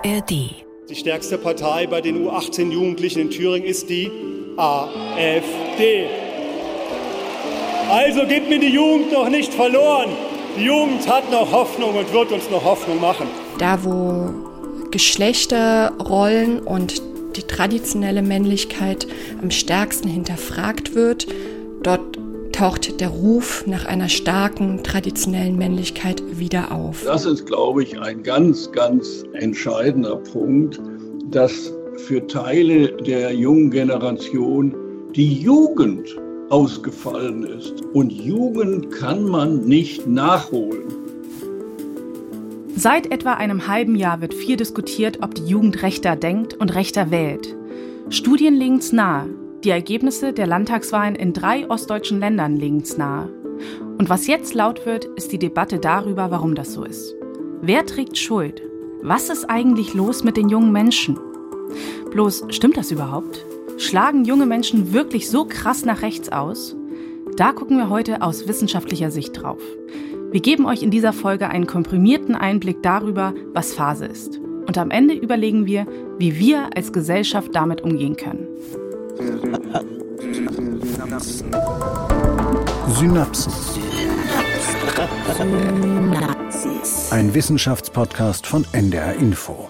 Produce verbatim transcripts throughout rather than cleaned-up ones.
R D. Die stärkste Partei bei den U achtzehn Jugendlichen in Thüringen ist die AfD. Also geht mir die Jugend noch nicht verloren. Die Jugend hat noch Hoffnung und wird uns noch Hoffnung machen. Da, wo Geschlechterrollen und die traditionelle Männlichkeit am stärksten hinterfragt wird, dort taucht der Ruf nach einer starken, traditionellen Männlichkeit wieder auf. Das ist, glaube ich, ein ganz, ganz entscheidender Punkt, dass für Teile der jungen Generation die Jugend ausgefallen ist. Und Jugend kann man nicht nachholen. Seit etwa einem halben Jahr wird viel diskutiert, ob die Jugend rechter denkt und rechter wählt. Studien legen es nahe. Die Ergebnisse der Landtagswahlen in drei ostdeutschen Ländern legen es nahe. Und was jetzt laut wird, ist die Debatte darüber, warum das so ist. Wer trägt Schuld? Was ist eigentlich los mit den jungen Menschen? Bloß, stimmt das überhaupt? Schlagen junge Menschen wirklich so krass nach rechts aus? Da gucken wir heute aus wissenschaftlicher Sicht drauf. Wir geben euch in dieser Folge einen komprimierten Einblick darüber, was Phase ist. Und am Ende überlegen wir, wie wir als Gesellschaft damit umgehen können. Synapsen. Ein Wissenschaftspodcast von N D R Info.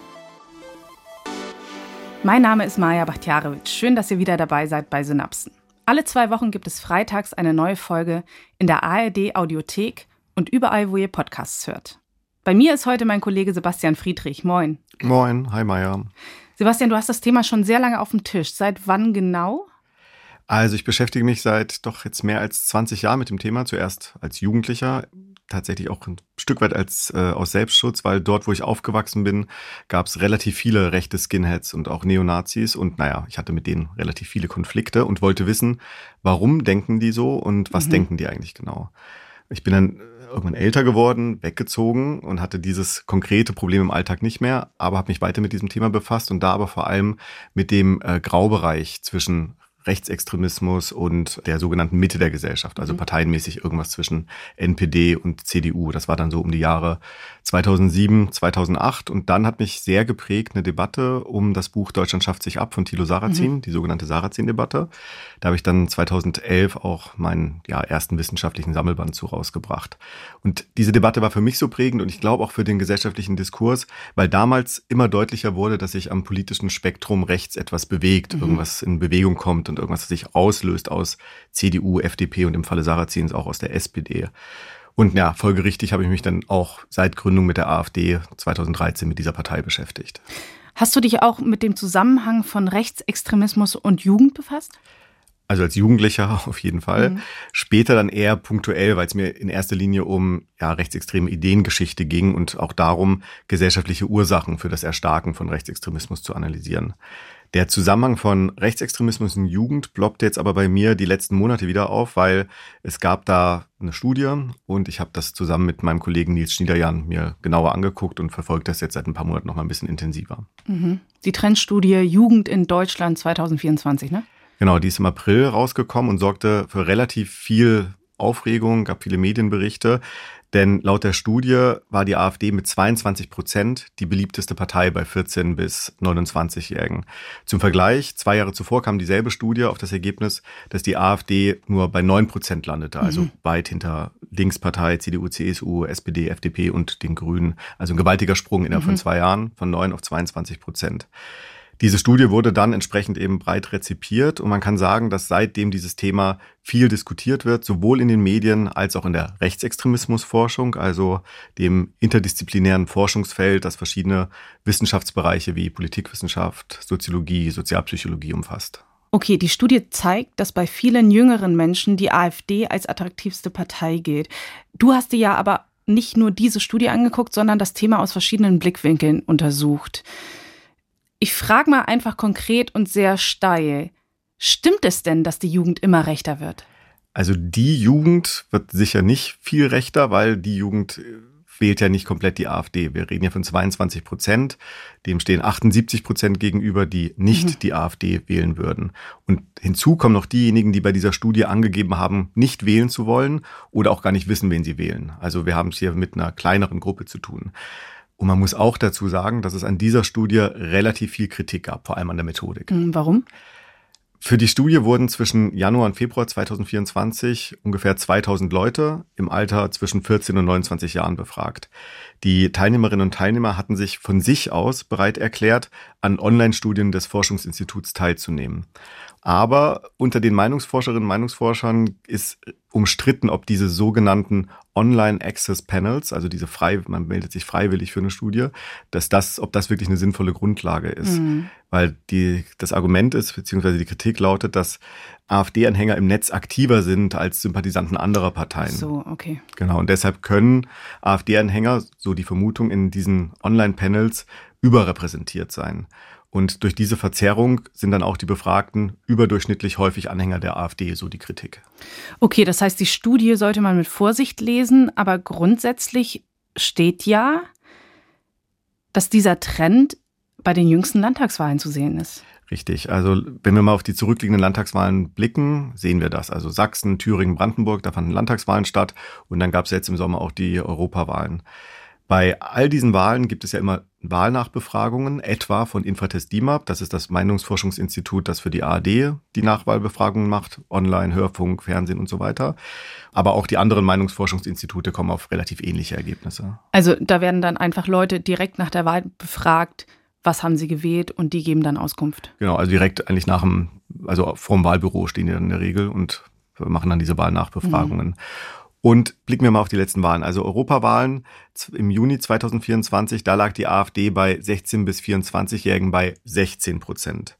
Mein Name ist Maja Bachtjarewitsch. Schön, dass ihr wieder dabei seid bei Synapsen. Alle zwei Wochen gibt es freitags eine neue Folge in der A R D Audiothek und überall, wo ihr Podcasts hört. Bei mir ist heute mein Kollege Sebastian Friedrich. Moin. Moin, hi Maja. Sebastian, du hast das Thema schon sehr lange auf dem Tisch. Seit wann genau? Also ich beschäftige mich seit doch jetzt mehr als zwanzig Jahren mit dem Thema. Zuerst als Jugendlicher, tatsächlich auch ein Stück weit als äh, aus Selbstschutz, weil dort, wo ich aufgewachsen bin, gab es relativ viele rechte Skinheads und auch Neonazis. Und naja, ich hatte mit denen relativ viele Konflikte und wollte wissen, warum denken die so und was mhm. denken die eigentlich genau. Ich bin dann irgendwann älter geworden, weggezogen und hatte dieses konkrete Problem im Alltag nicht mehr, aber habe mich weiter mit diesem Thema befasst und da aber vor allem mit dem äh, Graubereich zwischen Rechtsextremismus und der sogenannten Mitte der Gesellschaft, also mhm. parteienmäßig irgendwas zwischen N P D und C D U. Das war dann so um die Jahre zweitausendsieben, zweitausendacht und dann hat mich sehr geprägt eine Debatte um das Buch Deutschland schafft sich ab von Thilo Sarrazin, mhm. die sogenannte Sarrazin-Debatte. Da habe ich dann zweitausendelf auch meinen ja, ersten wissenschaftlichen Sammelband zu rausgebracht. Und diese Debatte war für mich so prägend und ich glaube auch für den gesellschaftlichen Diskurs, weil damals immer deutlicher wurde, dass sich am politischen Spektrum rechts etwas bewegt, mhm. irgendwas in Bewegung kommt und irgendwas, das sich auslöst aus C D U, F D P und im Falle Sarrazins auch aus der S P D. Und ja, folgerichtig habe ich mich dann auch seit Gründung mit der AfD zweitausenddreizehn mit dieser Partei beschäftigt. Hast du dich auch mit dem Zusammenhang von Rechtsextremismus und Jugend befasst? Also als Jugendlicher auf jeden Fall. Mhm. Später dann eher punktuell, weil es mir in erster Linie um ja, rechtsextreme Ideengeschichte ging und auch darum, gesellschaftliche Ursachen für das Erstarken von Rechtsextremismus zu analysieren. Der Zusammenhang von Rechtsextremismus und Jugend ploppte jetzt aber bei mir die letzten Monate wieder auf, weil es gab da eine Studie und ich habe das zusammen mit meinem Kollegen Nils Schniederjan mir genauer angeguckt und verfolge das jetzt seit ein paar Monaten noch mal ein bisschen intensiver. Mhm. Die Trendstudie Jugend in Deutschland zwanzig vierundzwanzig, ne? Genau, die ist im April rausgekommen und sorgte für relativ viel Aufregung, gab viele Medienberichte. Denn laut der Studie war die AfD mit zweiundzwanzig Prozent die beliebteste Partei bei vierzehn- bis neunundzwanzigjährigen. Zum Vergleich, zwei Jahre zuvor kam dieselbe Studie auf das Ergebnis, dass die AfD nur bei neun Prozent landete, also mhm. weit hinter Linkspartei, C D U, C S U, S P D, F D P und den Grünen. Also ein gewaltiger Sprung innerhalb mhm. von zwei Jahren von neun auf zweiundzwanzig Prozent. Diese Studie wurde dann entsprechend eben breit rezipiert und man kann sagen, dass seitdem dieses Thema viel diskutiert wird, sowohl in den Medien als auch in der Rechtsextremismusforschung, also dem interdisziplinären Forschungsfeld, das verschiedene Wissenschaftsbereiche wie Politikwissenschaft, Soziologie, Sozialpsychologie umfasst. Okay, die Studie zeigt, dass bei vielen jüngeren Menschen die AfD als attraktivste Partei gilt. Du hast dir ja aber nicht nur diese Studie angeguckt, sondern das Thema aus verschiedenen Blickwinkeln untersucht. Ich frage mal einfach konkret und sehr steil. Stimmt es denn, dass die Jugend immer rechter wird? Also die Jugend wird sicher nicht viel rechter, weil die Jugend wählt ja nicht komplett die AfD. Wir reden ja von zweiundzwanzig Prozent. Dem stehen achtundsiebzig Prozent gegenüber, die nicht mhm. die AfD wählen würden. Und hinzu kommen noch diejenigen, die bei dieser Studie angegeben haben, nicht wählen zu wollen oder auch gar nicht wissen, wen sie wählen. Also wir haben es hier mit einer kleineren Gruppe zu tun. Und man muss auch dazu sagen, dass es an dieser Studie relativ viel Kritik gab, vor allem an der Methodik. Warum? Für die Studie wurden zwischen Januar und Februar zweitausendvierundzwanzig ungefähr zweitausend Leute im Alter zwischen vierzehn und neunundzwanzig Jahren befragt. Die Teilnehmerinnen und Teilnehmer hatten sich von sich aus bereit erklärt, an Online-Studien des Forschungsinstituts teilzunehmen. Aber unter den Meinungsforscherinnen und Meinungsforschern ist umstritten, ob diese sogenannten Online-Access-Panels, also diese frei, man meldet sich freiwillig für eine Studie, dass das, ob das wirklich eine sinnvolle Grundlage ist. Mhm. Weil die, das Argument ist, beziehungsweise die Kritik lautet, dass AfD-Anhänger im Netz aktiver sind als Sympathisanten anderer Parteien. Ach so, okay. Genau, und deshalb können AfD-Anhänger, so die Vermutung, in diesen Online-Panels überrepräsentiert sein. Und durch diese Verzerrung sind dann auch die Befragten überdurchschnittlich häufig Anhänger der AfD, so die Kritik. Okay, das heißt, die Studie sollte man mit Vorsicht lesen, aber grundsätzlich steht ja, dass dieser Trend bei den jüngsten Landtagswahlen zu sehen ist. Richtig, also wenn wir mal auf die zurückliegenden Landtagswahlen blicken, sehen wir das. Also Sachsen, Thüringen, Brandenburg, da fanden Landtagswahlen statt und dann gab es jetzt im Sommer auch die Europawahlen. Bei all diesen Wahlen gibt es ja immer Wahlnachbefragungen, etwa von Infratest DIMAP. Das ist das Meinungsforschungsinstitut, das für die A R D die Nachwahlbefragungen macht, online, Hörfunk, Fernsehen und so weiter. Aber auch die anderen Meinungsforschungsinstitute kommen auf relativ ähnliche Ergebnisse. Also da werden dann einfach Leute direkt nach der Wahl befragt, was haben sie gewählt und die geben dann Auskunft. Genau, also direkt eigentlich nach dem, also vorm Wahlbüro stehen die dann in der Regel und machen dann diese Wahlnachbefragungen. Mhm. Und blicken wir mal auf die letzten Wahlen. Also Europawahlen im Juni zweitausendvierundzwanzig, da lag die AfD bei sechzehn- bis vierundzwanzigjährigen bei sechzehn Prozent.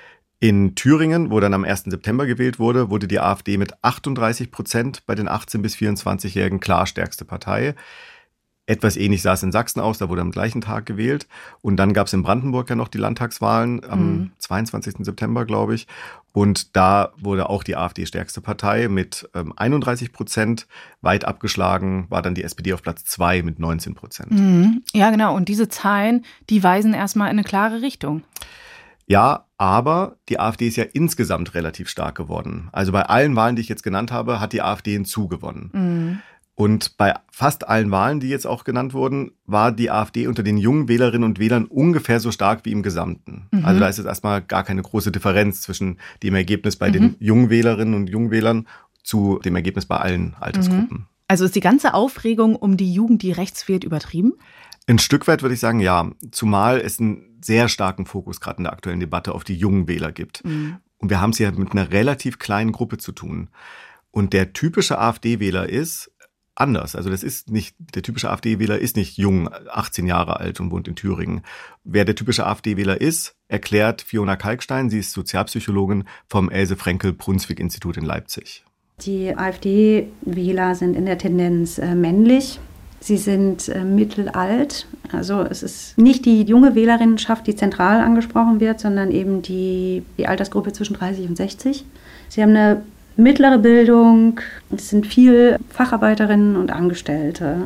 In Thüringen, wo dann am ersten September gewählt wurde, wurde die AfD mit achtunddreißig Prozent bei den achtzehn- bis vierundzwanzigjährigen klar stärkste Partei. Etwas ähnlich sah es in Sachsen aus, da wurde am gleichen Tag gewählt. Und dann gab es in Brandenburg ja noch die Landtagswahlen am mhm. zweiundzwanzigsten September, glaube ich. Und da wurde auch die AfD stärkste Partei mit ähm, einunddreißig Prozent. Weit abgeschlagen war dann die S P D auf Platz zwei mit neunzehn Prozent. Mhm. Ja, genau. Und diese Zahlen, die weisen erstmal in eine klare Richtung. Ja, aber die AfD ist ja insgesamt relativ stark geworden. Also bei allen Wahlen, die ich jetzt genannt habe, hat die AfD hinzugewonnen. Mhm. Und bei fast allen Wahlen, die jetzt auch genannt wurden, war die AfD unter den jungen Wählerinnen und Wählern ungefähr so stark wie im Gesamten. Mhm. Also da ist jetzt erstmal gar keine große Differenz zwischen dem Ergebnis bei mhm. den jungen Wählerinnen und jungen Wählern zu dem Ergebnis bei allen Altersgruppen. Mhm. Also ist die ganze Aufregung um die Jugend, die rechts wählt, übertrieben? Ein Stück weit würde ich sagen, ja. Zumal es einen sehr starken Fokus gerade in der aktuellen Debatte auf die jungen Wähler gibt. Mhm. Und wir haben es ja mit einer relativ kleinen Gruppe zu tun. Und der typische AfD-Wähler ist anders. Also das ist nicht, der typische AfD-Wähler ist nicht jung, achtzehn Jahre alt und wohnt in Thüringen. Wer der typische AfD-Wähler ist, erklärt Fiona Kalkstein. Sie ist Sozialpsychologin vom Else-Frenkel-Brunswick-Institut in Leipzig. Die AfD-Wähler sind in der Tendenz äh, männlich. Sie sind äh, mittelalt. Also es ist nicht die junge Wählerinnenschaft, die zentral angesprochen wird, sondern eben die, die Altersgruppe zwischen dreißig und sechzig. Sie haben eine mittlere Bildung, es sind viel Facharbeiterinnen und Angestellte.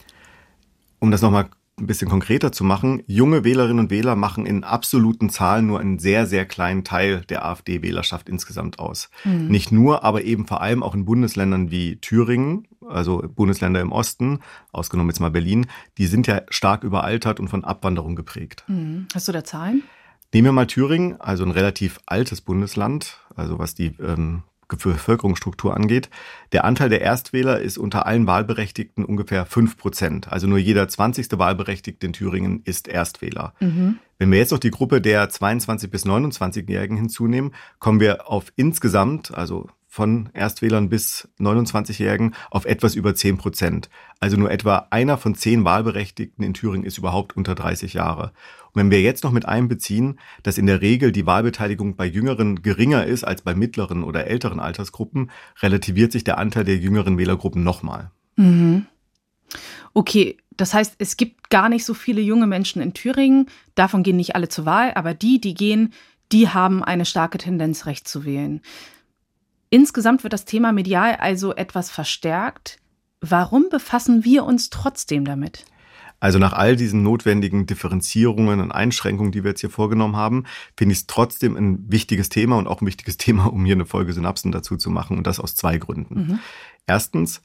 Um das nochmal ein bisschen konkreter zu machen, junge Wählerinnen und Wähler machen in absoluten Zahlen nur einen sehr, sehr kleinen Teil der AfD-Wählerschaft insgesamt aus. Mhm. Nicht nur, aber eben vor allem auch in Bundesländern wie Thüringen, also Bundesländer im Osten, ausgenommen jetzt mal Berlin, die sind ja stark überaltert und von Abwanderung geprägt. Mhm. Hast du da Zahlen? Nehmen wir mal Thüringen, also ein relativ altes Bundesland, also was die ähm, Bevölkerungsstruktur angeht. Der Anteil der Erstwähler ist unter allen Wahlberechtigten ungefähr fünf Prozent. Also nur jeder zwanzigste Wahlberechtigte in Thüringen ist Erstwähler. Mhm. Wenn wir jetzt noch die Gruppe der zweiundzwanzig- bis neunundzwanzigjährigen hinzunehmen, kommen wir auf insgesamt, also von Erstwählern bis neunundzwanzigjährigen, auf etwas über zehn Prozent. Also nur etwa einer von zehn Wahlberechtigten in Thüringen ist überhaupt unter dreißig Jahre. Und wenn wir jetzt noch mit einbeziehen, dass in der Regel die Wahlbeteiligung bei Jüngeren geringer ist als bei mittleren oder älteren Altersgruppen, relativiert sich der Anteil der jüngeren Wählergruppen nochmal. Mhm. Okay, das heißt, es gibt gar nicht so viele junge Menschen in Thüringen. Davon gehen nicht alle zur Wahl, aber die, die gehen, die haben eine starke Tendenz, rechts zu wählen. Insgesamt wird das Thema medial also etwas verstärkt. Warum befassen wir uns trotzdem damit? Also nach all diesen notwendigen Differenzierungen und Einschränkungen, die wir jetzt hier vorgenommen haben, finde ich es trotzdem ein wichtiges Thema und auch ein wichtiges Thema, um hier eine Folge Synapsen dazu zu machen, und das aus zwei Gründen. Mhm. Erstens,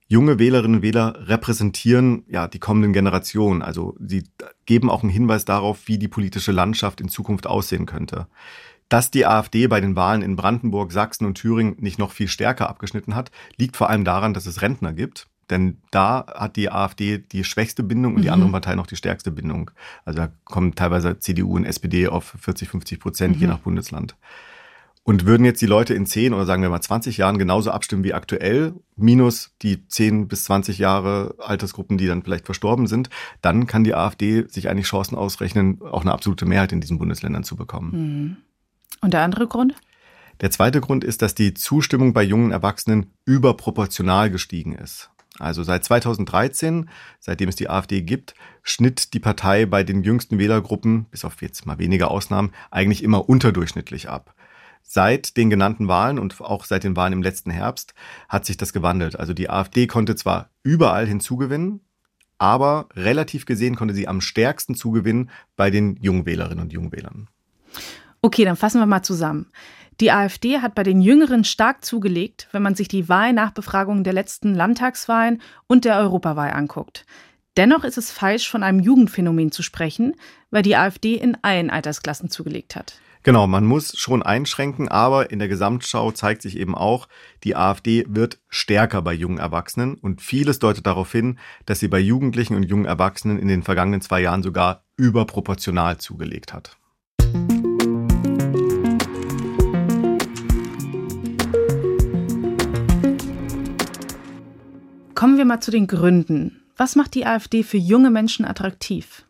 Junge Wählerinnen und Wähler repräsentieren ja die kommenden Generationen. Also sie geben auch einen Hinweis darauf, wie die politische Landschaft in Zukunft aussehen könnte. Dass die AfD bei den Wahlen in Brandenburg, Sachsen und Thüringen nicht noch viel stärker abgeschnitten hat, liegt vor allem daran, dass es Rentner gibt. Denn da hat die AfD die schwächste Bindung und die mhm. anderen Parteien noch die stärkste Bindung. Also da kommen teilweise C D U und S P D auf vierzig, fünfzig Prozent, mhm. je nach Bundesland. Und würden jetzt die Leute in zehn oder sagen wir mal zwanzig Jahren genauso abstimmen wie aktuell, minus die zehn bis zwanzig Jahre Altersgruppen, die dann vielleicht verstorben sind, dann kann die AfD sich eigentlich Chancen ausrechnen, auch eine absolute Mehrheit in diesen Bundesländern zu bekommen. Mhm. Und der andere Grund? Der zweite Grund ist, dass die Zustimmung bei jungen Erwachsenen überproportional gestiegen ist. Also seit zweitausenddreizehn, seitdem es die AfD gibt, schnitt die Partei bei den jüngsten Wählergruppen, bis auf jetzt mal wenige Ausnahmen, eigentlich immer unterdurchschnittlich ab. Seit den genannten Wahlen und auch seit den Wahlen im letzten Herbst hat sich das gewandelt. Also die AfD konnte zwar überall hinzugewinnen, aber relativ gesehen konnte sie am stärksten zugewinnen bei den Jungwählerinnen und Jungwählern. Okay, dann fassen wir mal zusammen. Die AfD hat bei den Jüngeren stark zugelegt, wenn man sich die Wahlnachbefragungen der letzten Landtagswahlen und der Europawahl anguckt. Dennoch ist es falsch, von einem Jugendphänomen zu sprechen, weil die AfD in allen Altersklassen zugelegt hat. Genau, man muss schon einschränken, aber in der Gesamtschau zeigt sich eben auch, die AfD wird stärker bei jungen Erwachsenen und vieles deutet darauf hin, dass sie bei Jugendlichen und jungen Erwachsenen in den vergangenen zwei Jahren sogar überproportional zugelegt hat. Kommen wir mal zu den Gründen. Was macht die AfD für junge Menschen attraktiv?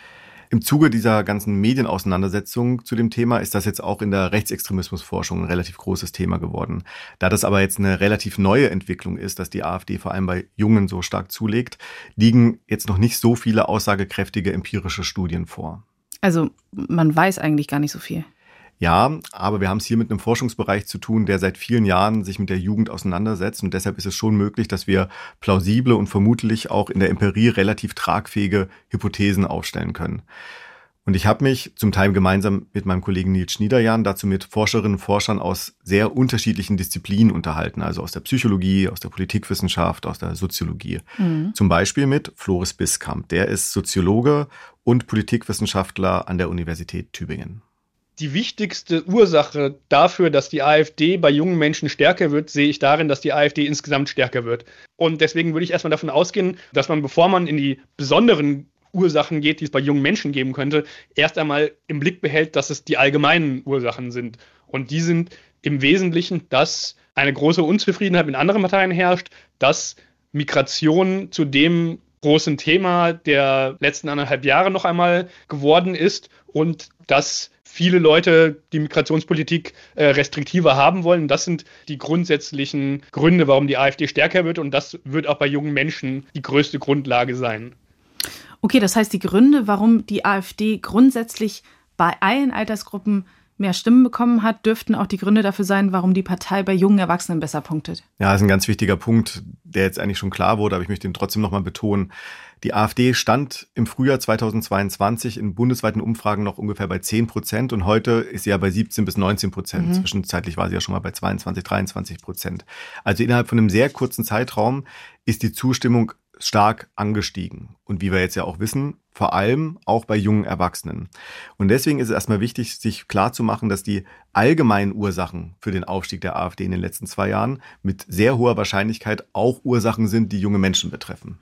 Im Zuge dieser ganzen Medienauseinandersetzung zu dem Thema ist das jetzt auch in der Rechtsextremismusforschung ein relativ großes Thema geworden. Da das aber jetzt eine relativ neue Entwicklung ist, dass die AfD vor allem bei Jungen so stark zulegt, liegen jetzt noch nicht so viele aussagekräftige empirische Studien vor. Also man weiß eigentlich gar nicht so viel. Ja, aber wir haben es hier mit einem Forschungsbereich zu tun, der seit vielen Jahren sich mit der Jugend auseinandersetzt. Und deshalb ist es schon möglich, dass wir plausible und vermutlich auch in der Empirie relativ tragfähige Hypothesen aufstellen können. Und ich habe mich zum Teil gemeinsam mit meinem Kollegen Nils Schniederjahn dazu mit Forscherinnen und Forschern aus sehr unterschiedlichen Disziplinen unterhalten. Also aus der Psychologie, aus der Politikwissenschaft, aus der Soziologie. Mhm. Zum Beispiel mit Floris Biskamp. Der ist Soziologe und Politikwissenschaftler an der Universität Tübingen. Die wichtigste Ursache dafür, dass die AfD bei jungen Menschen stärker wird, sehe ich darin, dass die AfD insgesamt stärker wird. Und deswegen würde ich erstmal davon ausgehen, dass man, bevor man in die besonderen Ursachen geht, die es bei jungen Menschen geben könnte, erst einmal im Blick behält, dass es die allgemeinen Ursachen sind. Und die sind im Wesentlichen, dass eine große Unzufriedenheit mit anderen Parteien herrscht, dass Migration zu dem großen Thema der letzten anderthalb Jahre noch einmal geworden ist und dass viele Leute die Migrationspolitik äh, restriktiver haben wollen. Das sind die grundsätzlichen Gründe, warum die AfD stärker wird. Und das wird auch bei jungen Menschen die größte Grundlage sein. Okay, das heißt, die Gründe, warum die AfD grundsätzlich bei allen Altersgruppen mehr Stimmen bekommen hat, dürften auch die Gründe dafür sein, warum die Partei bei jungen Erwachsenen besser punktet. Ja, das ist ein ganz wichtiger Punkt, der jetzt eigentlich schon klar wurde, aber ich möchte ihn trotzdem nochmal betonen. Die AfD stand im Frühjahr zweitausendzweiundzwanzig in bundesweiten Umfragen noch ungefähr bei zehn Prozent und heute ist sie ja bei siebzehn bis neunzehn Prozent. Mhm. Zwischenzeitlich war sie ja schon mal bei zweiundzwanzig, dreiundzwanzig Prozent. Also innerhalb von einem sehr kurzen Zeitraum ist die Zustimmung stark angestiegen. Und wie wir jetzt ja auch wissen, vor allem auch bei jungen Erwachsenen. Und deswegen ist es erstmal wichtig, sich klarzumachen, dass die allgemeinen Ursachen für den Aufstieg der AfD in den letzten zwei Jahren mit sehr hoher Wahrscheinlichkeit auch Ursachen sind, die junge Menschen betreffen.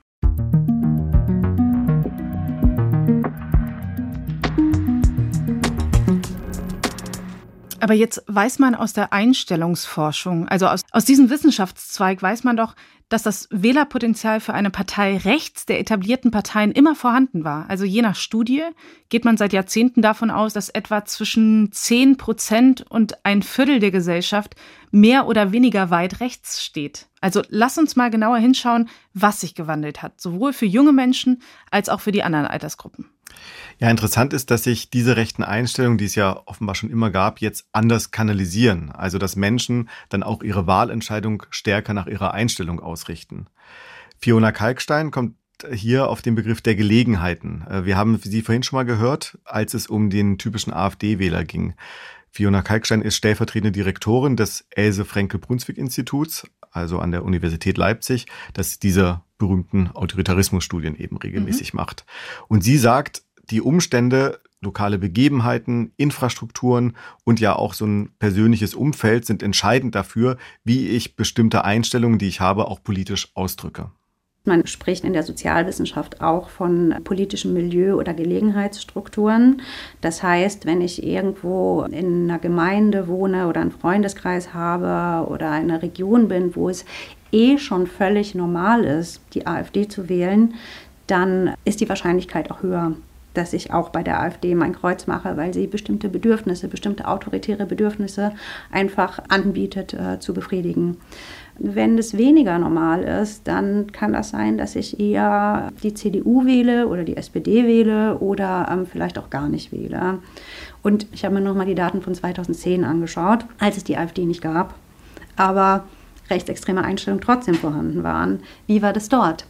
Aber jetzt weiß man aus der Einstellungsforschung, also aus, aus diesem Wissenschaftszweig weiß man doch, dass das Wählerpotenzial für eine Partei rechts der etablierten Parteien immer vorhanden war. Also je nach Studie geht man seit Jahrzehnten davon aus, dass etwa zwischen zehn Prozent und ein Viertel der Gesellschaft mehr oder weniger weit rechts steht. Also lass uns mal genauer hinschauen, was sich gewandelt hat, sowohl für junge Menschen als auch für die anderen Altersgruppen. Ja, interessant ist, dass sich diese rechten Einstellungen, die es ja offenbar schon immer gab, jetzt anders kanalisieren. Also, dass Menschen dann auch ihre Wahlentscheidung stärker nach ihrer Einstellung ausrichten. Fiona Kalkstein kommt hier auf den Begriff der Gelegenheiten. Wir haben sie vorhin schon mal gehört, als es um den typischen AfD-Wähler ging. Fiona Kalkstein ist stellvertretende Direktorin des Else-Frenkel-Brunswick-Instituts, also an der Universität Leipzig, das diese berühmten Autoritarismusstudien eben regelmäßig mhm. macht. Und sie sagt, die Umstände, lokale Begebenheiten, Infrastrukturen und ja auch so ein persönliches Umfeld sind entscheidend dafür, wie ich bestimmte Einstellungen, die ich habe, auch politisch ausdrücke. Man spricht in der Sozialwissenschaft auch von politischem Milieu oder Gelegenheitsstrukturen. Das heißt, wenn ich irgendwo in einer Gemeinde wohne oder einen Freundeskreis habe oder in einer Region bin, wo es eh schon völlig normal ist, die AfD zu wählen, dann ist die Wahrscheinlichkeit auch höher, dass ich auch bei der AfD mein Kreuz mache, weil sie bestimmte Bedürfnisse, bestimmte autoritäre Bedürfnisse einfach anbietet äh, zu befriedigen. Wenn es weniger normal ist, dann kann das sein, dass ich eher die C D U wähle oder die S P D wähle oder ähm, vielleicht auch gar nicht wähle. Und ich habe mir nochmal die Daten von zweitausendzehn angeschaut, als es die AfD nicht gab, aber rechtsextreme Einstellungen trotzdem vorhanden waren. Wie war das dort?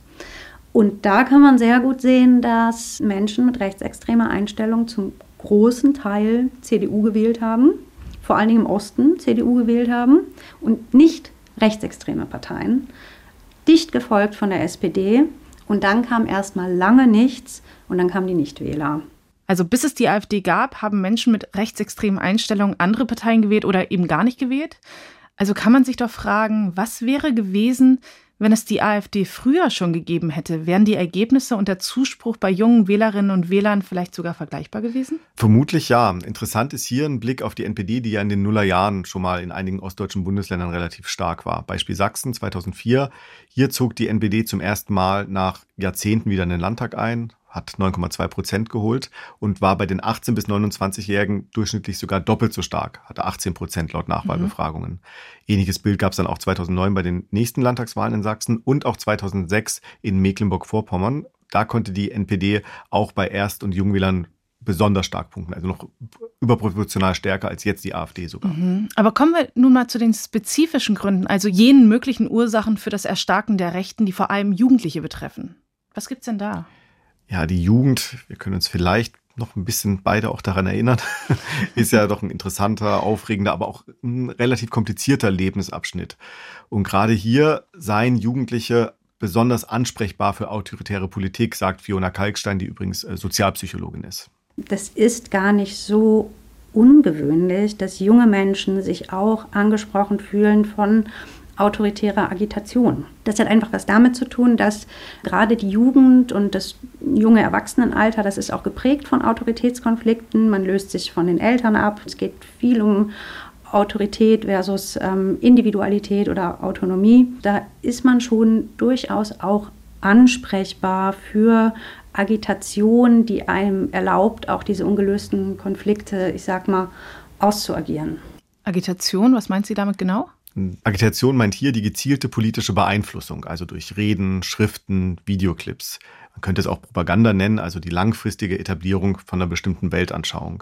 Und da kann man sehr gut sehen, dass Menschen mit rechtsextremer Einstellung zum großen Teil C D U gewählt haben, vor allen Dingen im Osten C D U gewählt haben und nicht rechtsextreme Parteien, dicht gefolgt von der S P D. Und dann kam erstmal lange nichts und dann kamen die Nichtwähler. Also bis es die AfD gab, haben Menschen mit rechtsextremen Einstellungen andere Parteien gewählt oder eben gar nicht gewählt. Also kann man sich doch fragen, was wäre gewesen, wenn es die AfD früher schon gegeben hätte? Wären die Ergebnisse und der Zuspruch bei jungen Wählerinnen und Wählern vielleicht sogar vergleichbar gewesen? Vermutlich ja. Interessant ist hier ein Blick auf die N P D, die ja in den Nullerjahren schon mal in einigen ostdeutschen Bundesländern relativ stark war. Beispiel Sachsen zweitausendvier. Hier zog die N P D zum ersten Mal nach Jahrzehnten wieder in den Landtag ein, hat neun Komma zwei Prozent geholt und war bei den achtzehn- bis neunundzwanzigjährigen durchschnittlich sogar doppelt so stark, hatte achtzehn Prozent laut Nachwahlbefragungen. Mhm. Ähnliches Bild gab es dann auch zweitausendneun bei den nächsten Landtagswahlen in Sachsen und auch zweitausendsechs in Mecklenburg-Vorpommern. Da konnte die N P D auch bei Erst- und Jungwählern besonders stark punkten, also noch überproportional stärker als jetzt die AfD sogar. Mhm. Aber kommen wir nun mal zu den spezifischen Gründen, also jenen möglichen Ursachen für das Erstarken der Rechten, die vor allem Jugendliche betreffen. Was gibt's denn da? Ja, die Jugend, wir können uns vielleicht noch ein bisschen beide auch daran erinnern, ist ja doch ein interessanter, aufregender, aber auch ein relativ komplizierter Lebensabschnitt. Und gerade hier seien Jugendliche besonders ansprechbar für autoritäre Politik, sagt Fiona Kalkstein, die übrigens Sozialpsychologin ist. Das ist gar nicht so ungewöhnlich, dass junge Menschen sich auch angesprochen fühlen von autoritärer Agitation. Das hat einfach was damit zu tun, dass gerade die Jugend und das junge Erwachsenenalter, das ist auch geprägt von Autoritätskonflikten. Man löst sich von den Eltern ab. Es geht viel um Autorität versus ähm, Individualität oder Autonomie. Da ist man schon durchaus auch ansprechbar für Agitation, die einem erlaubt, auch diese ungelösten Konflikte, ich sag mal, auszuagieren. Agitation, was meint sie damit genau? Agitation meint hier die gezielte politische Beeinflussung, also durch Reden, Schriften, Videoclips. Man könnte es auch Propaganda nennen, also die langfristige Etablierung von einer bestimmten Weltanschauung.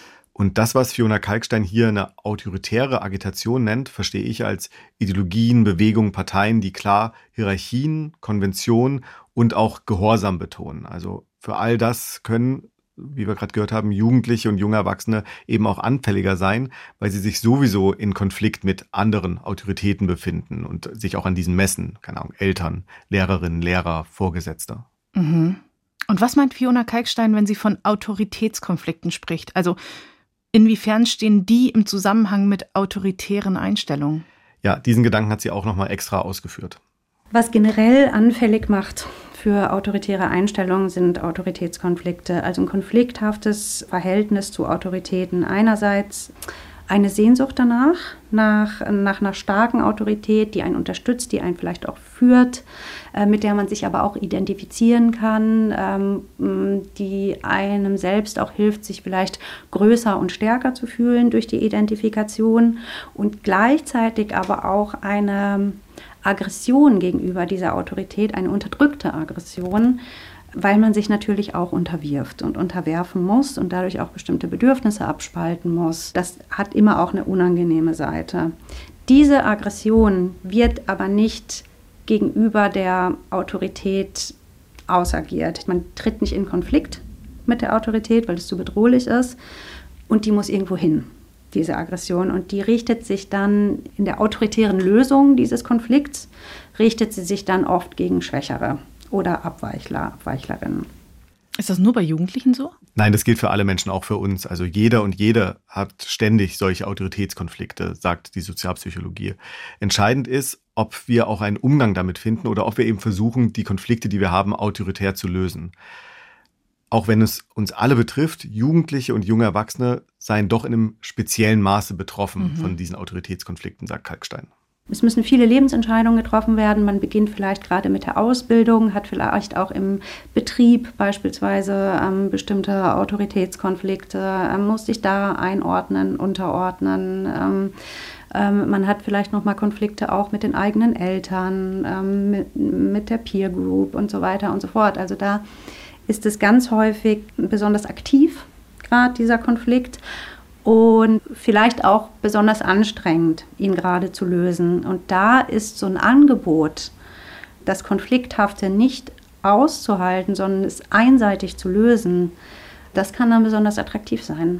Und das, was Fiona Kalkstein hier eine autoritäre Agitation nennt, verstehe ich als Ideologien, Bewegungen, Parteien, die klar Hierarchien, Konventionen und auch Gehorsam betonen. Also für all das können, wie wir gerade gehört haben, Jugendliche und junge Erwachsene eben auch anfälliger sein, weil sie sich sowieso in Konflikt mit anderen Autoritäten befinden und sich auch an diesen messen, keine Ahnung, Eltern, Lehrerinnen, Lehrer, Vorgesetzte. Mhm. Und was meint Fiona Kalkstein, wenn sie von Autoritätskonflikten spricht? Also inwiefern stehen die im Zusammenhang mit autoritären Einstellungen? Ja, diesen Gedanken hat sie auch nochmal extra ausgeführt. Was generell anfällig macht für autoritäre Einstellungen sind Autoritätskonflikte, also ein konflikthaftes Verhältnis zu Autoritäten. Einerseits eine Sehnsucht danach, nach, nach einer starken Autorität, die einen unterstützt, die einen vielleicht auch führt, äh, mit der man sich aber auch identifizieren kann, ähm, die einem selbst auch hilft, sich vielleicht größer und stärker zu fühlen durch die Identifikation und gleichzeitig aber auch eine Aggression gegenüber dieser Autorität, eine unterdrückte Aggression, weil man sich natürlich auch unterwirft und unterwerfen muss und dadurch auch bestimmte Bedürfnisse abspalten muss. Das hat immer auch eine unangenehme Seite. Diese Aggression wird aber nicht gegenüber der Autorität ausagiert. Man tritt nicht in Konflikt mit der Autorität, weil es zu bedrohlich ist und die muss irgendwo hin. diese Aggression. Und die richtet sich dann in der autoritären Lösung dieses Konflikts, richtet sie sich dann oft gegen Schwächere oder Abweichler, Abweichlerinnen. Ist das nur bei Jugendlichen so? Nein, das gilt für alle Menschen, auch für uns. Also jeder und jede hat ständig solche Autoritätskonflikte, sagt die Sozialpsychologie. Entscheidend ist, ob wir auch einen Umgang damit finden oder ob wir eben versuchen, die Konflikte, die wir haben, autoritär zu lösen. Auch wenn es uns alle betrifft, Jugendliche und junge Erwachsene seien doch in einem speziellen Maße betroffen mhm. von diesen Autoritätskonflikten, sagt Kalkstein. Es müssen viele Lebensentscheidungen getroffen werden. Man beginnt vielleicht gerade mit der Ausbildung, hat vielleicht auch im Betrieb beispielsweise ähm, bestimmte Autoritätskonflikte, ähm, muss sich da einordnen, unterordnen. Ähm, ähm, man hat vielleicht nochmal Konflikte auch mit den eigenen Eltern, ähm, mit, mit der Peer Group und so weiter und so fort. Also da ist es ganz häufig besonders aktiv, gerade dieser Konflikt. Und vielleicht auch besonders anstrengend, ihn gerade zu lösen. Und da ist so ein Angebot, das Konflikthafte nicht auszuhalten, sondern es einseitig zu lösen, das kann dann besonders attraktiv sein.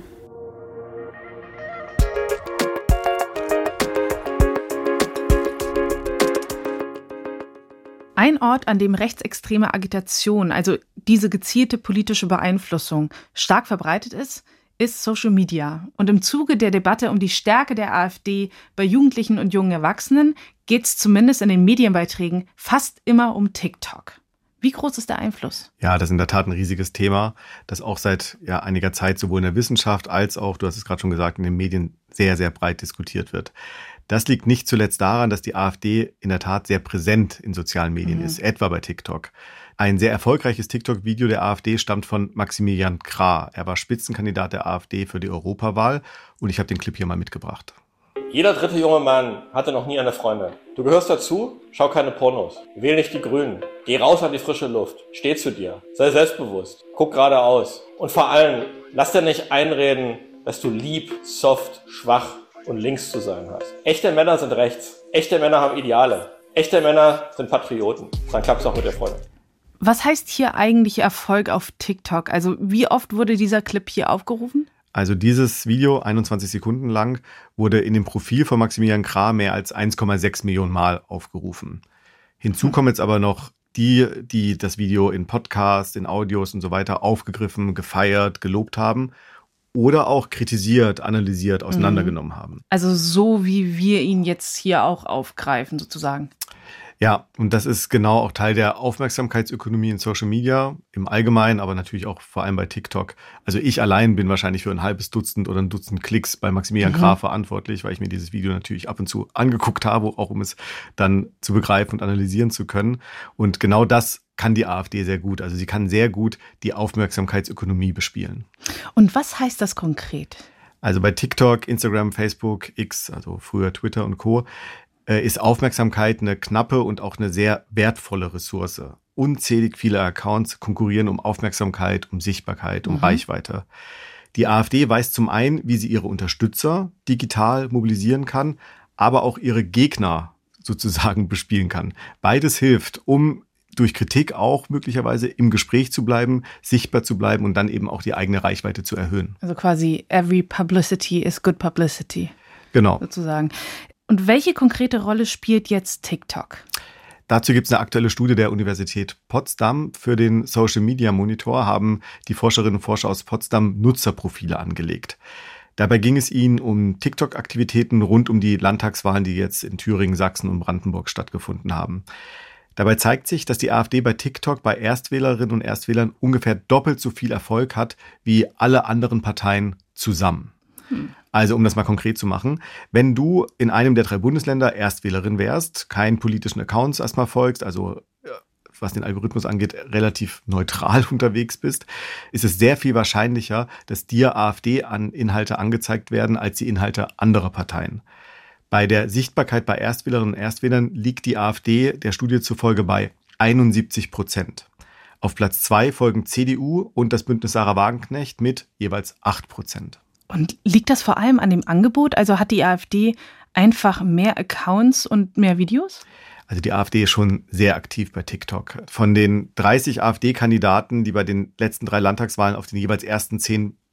Ein Ort, an dem rechtsextreme Agitation, also diese gezielte politische Beeinflussung, stark verbreitet ist, ist Social Media. Und im Zuge der Debatte um die Stärke der AfD bei Jugendlichen und jungen Erwachsenen geht es zumindest in den Medienbeiträgen fast immer um TikTok. Wie groß ist der Einfluss? Ja, das ist in der Tat ein riesiges Thema, das auch seit ja, einiger Zeit sowohl in der Wissenschaft als auch, du hast es gerade schon gesagt, in den Medien sehr, sehr breit diskutiert wird. Das liegt nicht zuletzt daran, dass die AfD in der Tat sehr präsent in sozialen Medien mhm. ist, etwa bei TikTok. Ein sehr erfolgreiches TikTok-Video der AfD stammt von Maximilian Krah. Er war Spitzenkandidat der AfD für die Europawahl und ich habe den Clip hier mal mitgebracht. Jeder dritte junge Mann hatte noch nie eine Freundin. Du gehörst dazu? Schau keine Pornos. Wähl nicht die Grünen. Geh raus an die frische Luft. Steh zu dir. Sei selbstbewusst. Guck geradeaus. Und vor allem, lass dir nicht einreden, dass du lieb, soft, schwach und links zu sein hast. Echte Männer sind rechts. Echte Männer haben Ideale. Echte Männer sind Patrioten. Dann klappt's auch mit der Freundin. Was heißt hier eigentlich Erfolg auf TikTok? Also wie oft wurde dieser Clip hier aufgerufen? Also dieses Video, einundzwanzig Sekunden lang, wurde in dem Profil von Maximilian Krah mehr als eins Komma sechs Millionen Mal aufgerufen. Hinzu kommen jetzt aber noch die, die das Video in Podcasts, in Audios und so weiter aufgegriffen, gefeiert, gelobt haben oder auch kritisiert, analysiert, auseinandergenommen mhm. haben. Also so, wie wir ihn jetzt hier auch aufgreifen, sozusagen. Ja, und das ist genau auch Teil der Aufmerksamkeitsökonomie in Social Media im Allgemeinen, aber natürlich auch vor allem bei TikTok. Also ich allein bin wahrscheinlich für ein halbes Dutzend oder ein Dutzend Klicks bei Maximilian mhm. Krah verantwortlich, weil ich mir dieses Video natürlich ab und zu angeguckt habe, auch um es dann zu begreifen und analysieren zu können. Und genau das kann die AfD sehr gut. Also sie kann sehr gut die Aufmerksamkeitsökonomie bespielen. Und was heißt das konkret? Also bei TikTok, Instagram, Facebook, X, also früher Twitter und Co., ist Aufmerksamkeit eine knappe und auch eine sehr wertvolle Ressource. Unzählig viele Accounts konkurrieren um Aufmerksamkeit, um Sichtbarkeit, um mhm. Reichweite. Die AfD weiß zum einen, wie sie ihre Unterstützer digital mobilisieren kann, aber auch ihre Gegner sozusagen bespielen kann. Beides hilft, um durch Kritik auch möglicherweise im Gespräch zu bleiben, sichtbar zu bleiben und dann eben auch die eigene Reichweite zu erhöhen. Also quasi every publicity is good publicity. Genau. Sozusagen. Und welche konkrete Rolle spielt jetzt TikTok? Dazu gibt es eine aktuelle Studie der Universität Potsdam. Für den Social Media Monitor haben die Forscherinnen und Forscher aus Potsdam Nutzerprofile angelegt. Dabei ging es ihnen um TikTok-Aktivitäten rund um die Landtagswahlen, die jetzt in Thüringen, Sachsen und Brandenburg stattgefunden haben. Dabei zeigt sich, dass die AfD bei TikTok bei Erstwählerinnen und Erstwählern ungefähr doppelt so viel Erfolg hat wie alle anderen Parteien zusammen. Hm. Also um das mal konkret zu machen, wenn du in einem der drei Bundesländer Erstwählerin wärst, keinen politischen Accounts erstmal folgst, also was den Algorithmus angeht, relativ neutral unterwegs bist, ist es sehr viel wahrscheinlicher, dass dir AfD-Inhalte angezeigt werden, als die Inhalte anderer Parteien. Bei der Sichtbarkeit bei Erstwählerinnen und Erstwählern liegt die AfD der Studie zufolge bei einundsiebzig Prozent. Auf Platz zwei folgen C D U und das Bündnis Sarah Wagenknecht mit jeweils acht Prozent. Und liegt das vor allem an dem Angebot? Also hat die AfD einfach mehr Accounts und mehr Videos? Also die AfD ist schon sehr aktiv bei TikTok. Von den dreißig AfD-Kandidaten, die bei den letzten drei Landtagswahlen auf den jeweils ersten zehn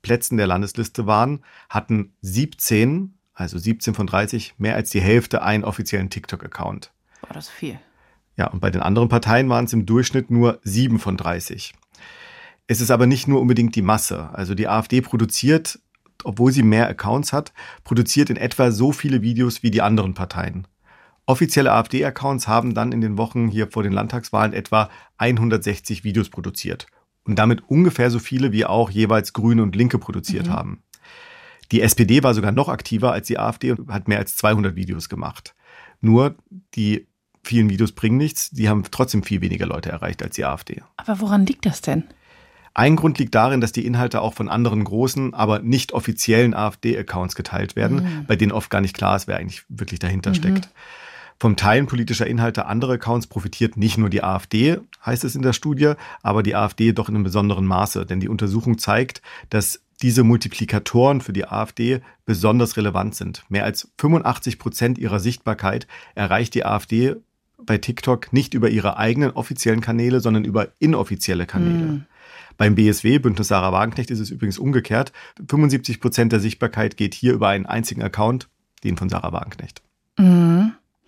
Plätzen der Landesliste waren, hatten siebzehn, also siebzehn von dreißig, mehr als die Hälfte einen offiziellen TikTok-Account. Boah, das ist viel. Ja, und bei den anderen Parteien waren es im Durchschnitt nur sieben von dreißig. Es ist aber nicht nur unbedingt die Masse. Also die AfD produziert, obwohl sie mehr Accounts hat, produziert in etwa so viele Videos wie die anderen Parteien. Offizielle AfD-Accounts haben dann in den Wochen hier vor den Landtagswahlen etwa hundertsechzig Videos produziert. Und damit ungefähr so viele, wie auch jeweils Grüne und Linke produziert mhm. haben. Die S P D war sogar noch aktiver als die AfD und hat mehr als zweihundert Videos gemacht. Nur die vielen Videos bringen nichts, die haben trotzdem viel weniger Leute erreicht als die AfD. Aber woran liegt das denn? Ein Grund liegt darin, dass die Inhalte auch von anderen großen, aber nicht offiziellen AfD-Accounts geteilt werden, mhm. bei denen oft gar nicht klar ist, wer eigentlich wirklich dahinter mhm. steckt. Vom Teilen politischer Inhalte anderer Accounts profitiert nicht nur die AfD, heißt es in der Studie, aber die AfD doch in einem besonderen Maße. Denn die Untersuchung zeigt, dass diese Multiplikatoren für die AfD besonders relevant sind. Mehr als fünfundachtzig Prozent ihrer Sichtbarkeit erreicht die AfD bei TikTok nicht über ihre eigenen offiziellen Kanäle, sondern über inoffizielle Kanäle. Mhm. Beim B S W, Bündnis Sarah Wagenknecht, ist es übrigens umgekehrt. fünfundsiebzig Prozent der Sichtbarkeit geht hier über einen einzigen Account, den von Sarah Wagenknecht. Mhm.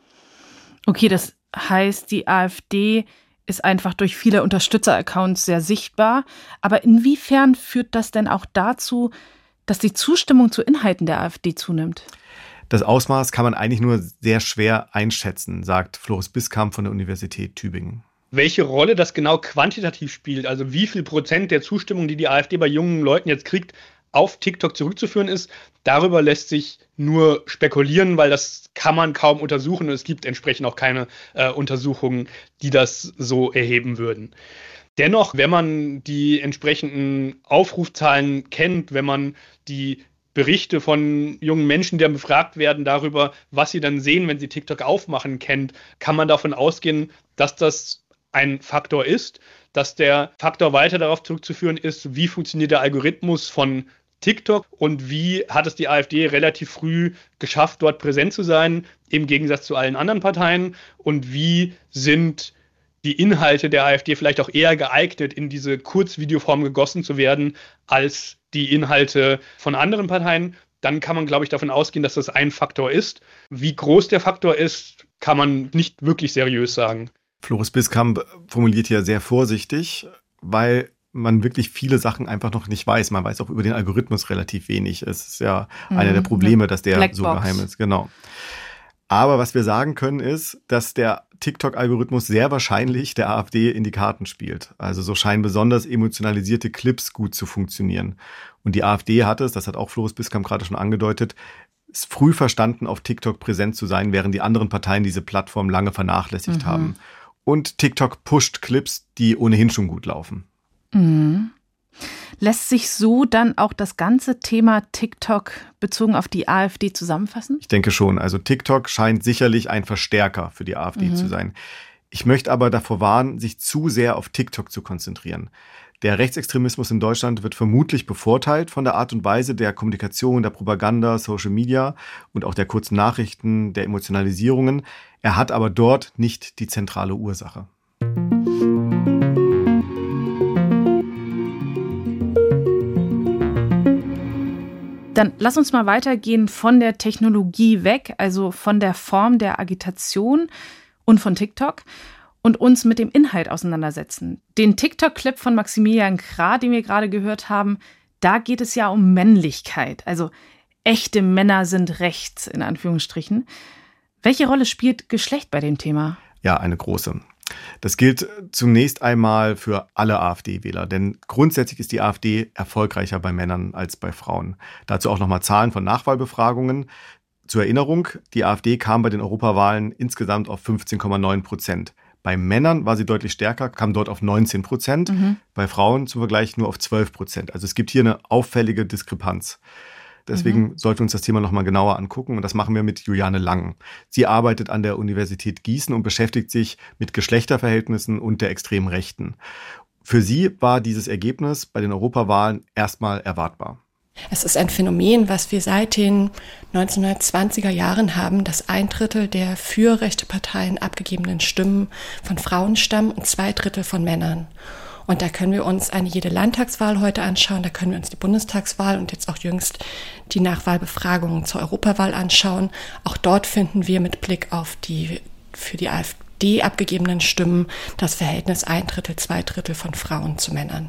Okay, das heißt, die AfD ist einfach durch viele Unterstützer-Accounts sehr sichtbar. Aber inwiefern führt das denn auch dazu, dass die Zustimmung zu Inhalten der AfD zunimmt? Das Ausmaß kann man eigentlich nur sehr schwer einschätzen, sagt Floris Biskamp von der Universität Tübingen. Welche Rolle das genau quantitativ spielt, also wie viel Prozent der Zustimmung, die die AfD bei jungen Leuten jetzt kriegt, auf TikTok zurückzuführen ist, darüber lässt sich nur spekulieren, weil das kann man kaum untersuchen und es gibt entsprechend auch keine äh, Untersuchungen, die das so erheben würden. Dennoch, wenn man die entsprechenden Aufrufzahlen kennt, wenn man die Berichte von jungen Menschen, die dann befragt werden darüber, was sie dann sehen, wenn sie TikTok aufmachen, kennt, kann man davon ausgehen, dass das ein Faktor ist, dass der Faktor weiter darauf zurückzuführen ist, wie funktioniert der Algorithmus von TikTok und wie hat es die AfD relativ früh geschafft, dort präsent zu sein, im Gegensatz zu allen anderen Parteien und wie sind die Inhalte der AfD vielleicht auch eher geeignet, in diese Kurzvideoform gegossen zu werden, als die Inhalte von anderen Parteien. Dann kann man, glaube ich, davon ausgehen, dass das ein Faktor ist. Wie groß der Faktor ist, kann man nicht wirklich seriös sagen. Floris Biskamp formuliert hier sehr vorsichtig, weil man wirklich viele Sachen einfach noch nicht weiß. Man weiß auch über den Algorithmus relativ wenig. Es ist ja mhm. einer der Probleme, dass der Blackbox. so geheim ist. Genau. Aber was wir sagen können, ist, dass der TikTok-Algorithmus sehr wahrscheinlich der AfD in die Karten spielt. Also so scheinen besonders emotionalisierte Clips gut zu funktionieren. Und die AfD hat es, das hat auch Floris Biskamp gerade schon angedeutet, ist früh verstanden, auf TikTok präsent zu sein, während die anderen Parteien diese Plattform lange vernachlässigt mhm. haben. Und TikTok pusht Clips, die ohnehin schon gut laufen. Mhm. Lässt sich so dann auch das ganze Thema TikTok bezogen auf die AfD zusammenfassen? Ich denke schon. Also TikTok scheint sicherlich ein Verstärker für die AfD mhm. zu sein. Ich möchte aber davor warnen, sich zu sehr auf TikTok zu konzentrieren. Der Rechtsextremismus in Deutschland wird vermutlich bevorteilt von der Art und Weise der Kommunikation, der Propaganda, Social Media und auch der kurzen Nachrichten, der Emotionalisierungen. Er hat aber dort nicht die zentrale Ursache. Dann lass uns mal weitergehen von der Technologie weg, also von der Form der Agitation und von TikTok und uns mit dem Inhalt auseinandersetzen. Den TikTok-Clip von Maximilian Krah, den wir gerade gehört haben, da geht es ja um Männlichkeit, also echte Männer sind rechts, in Anführungsstrichen. Welche Rolle spielt Geschlecht bei dem Thema? Ja, eine große. Das gilt zunächst einmal für alle AfD-Wähler, denn grundsätzlich ist die AfD erfolgreicher bei Männern als bei Frauen. Dazu auch nochmal Zahlen von Nachwahlbefragungen. Zur Erinnerung, die AfD kam bei den Europawahlen insgesamt auf fünfzehn Komma neun Prozent. Bei Männern war sie deutlich stärker, kam dort auf neunzehn Prozent, mhm. bei Frauen zum Vergleich nur auf zwölf Prozent. Also es gibt hier eine auffällige Diskrepanz. Deswegen mhm. sollten wir uns das Thema nochmal genauer angucken und das machen wir mit Juliane Lang. Sie arbeitet an der Universität Gießen und beschäftigt sich mit Geschlechterverhältnissen und der extremen Rechten. Für sie war dieses Ergebnis bei den Europawahlen erstmal erwartbar. Es ist ein Phänomen, was wir seit den neunzehnhundertzwanziger Jahren haben, dass ein Drittel der für rechte Parteien abgegebenen Stimmen von Frauen stammen und zwei Drittel von Männern. Und da können wir uns eine jede Landtagswahl heute anschauen, da können wir uns die Bundestagswahl und jetzt auch jüngst die Nachwahlbefragungen zur Europawahl anschauen. Auch dort finden wir mit Blick auf die für die AfD abgegebenen Stimmen das Verhältnis ein Drittel, zwei Drittel von Frauen zu Männern.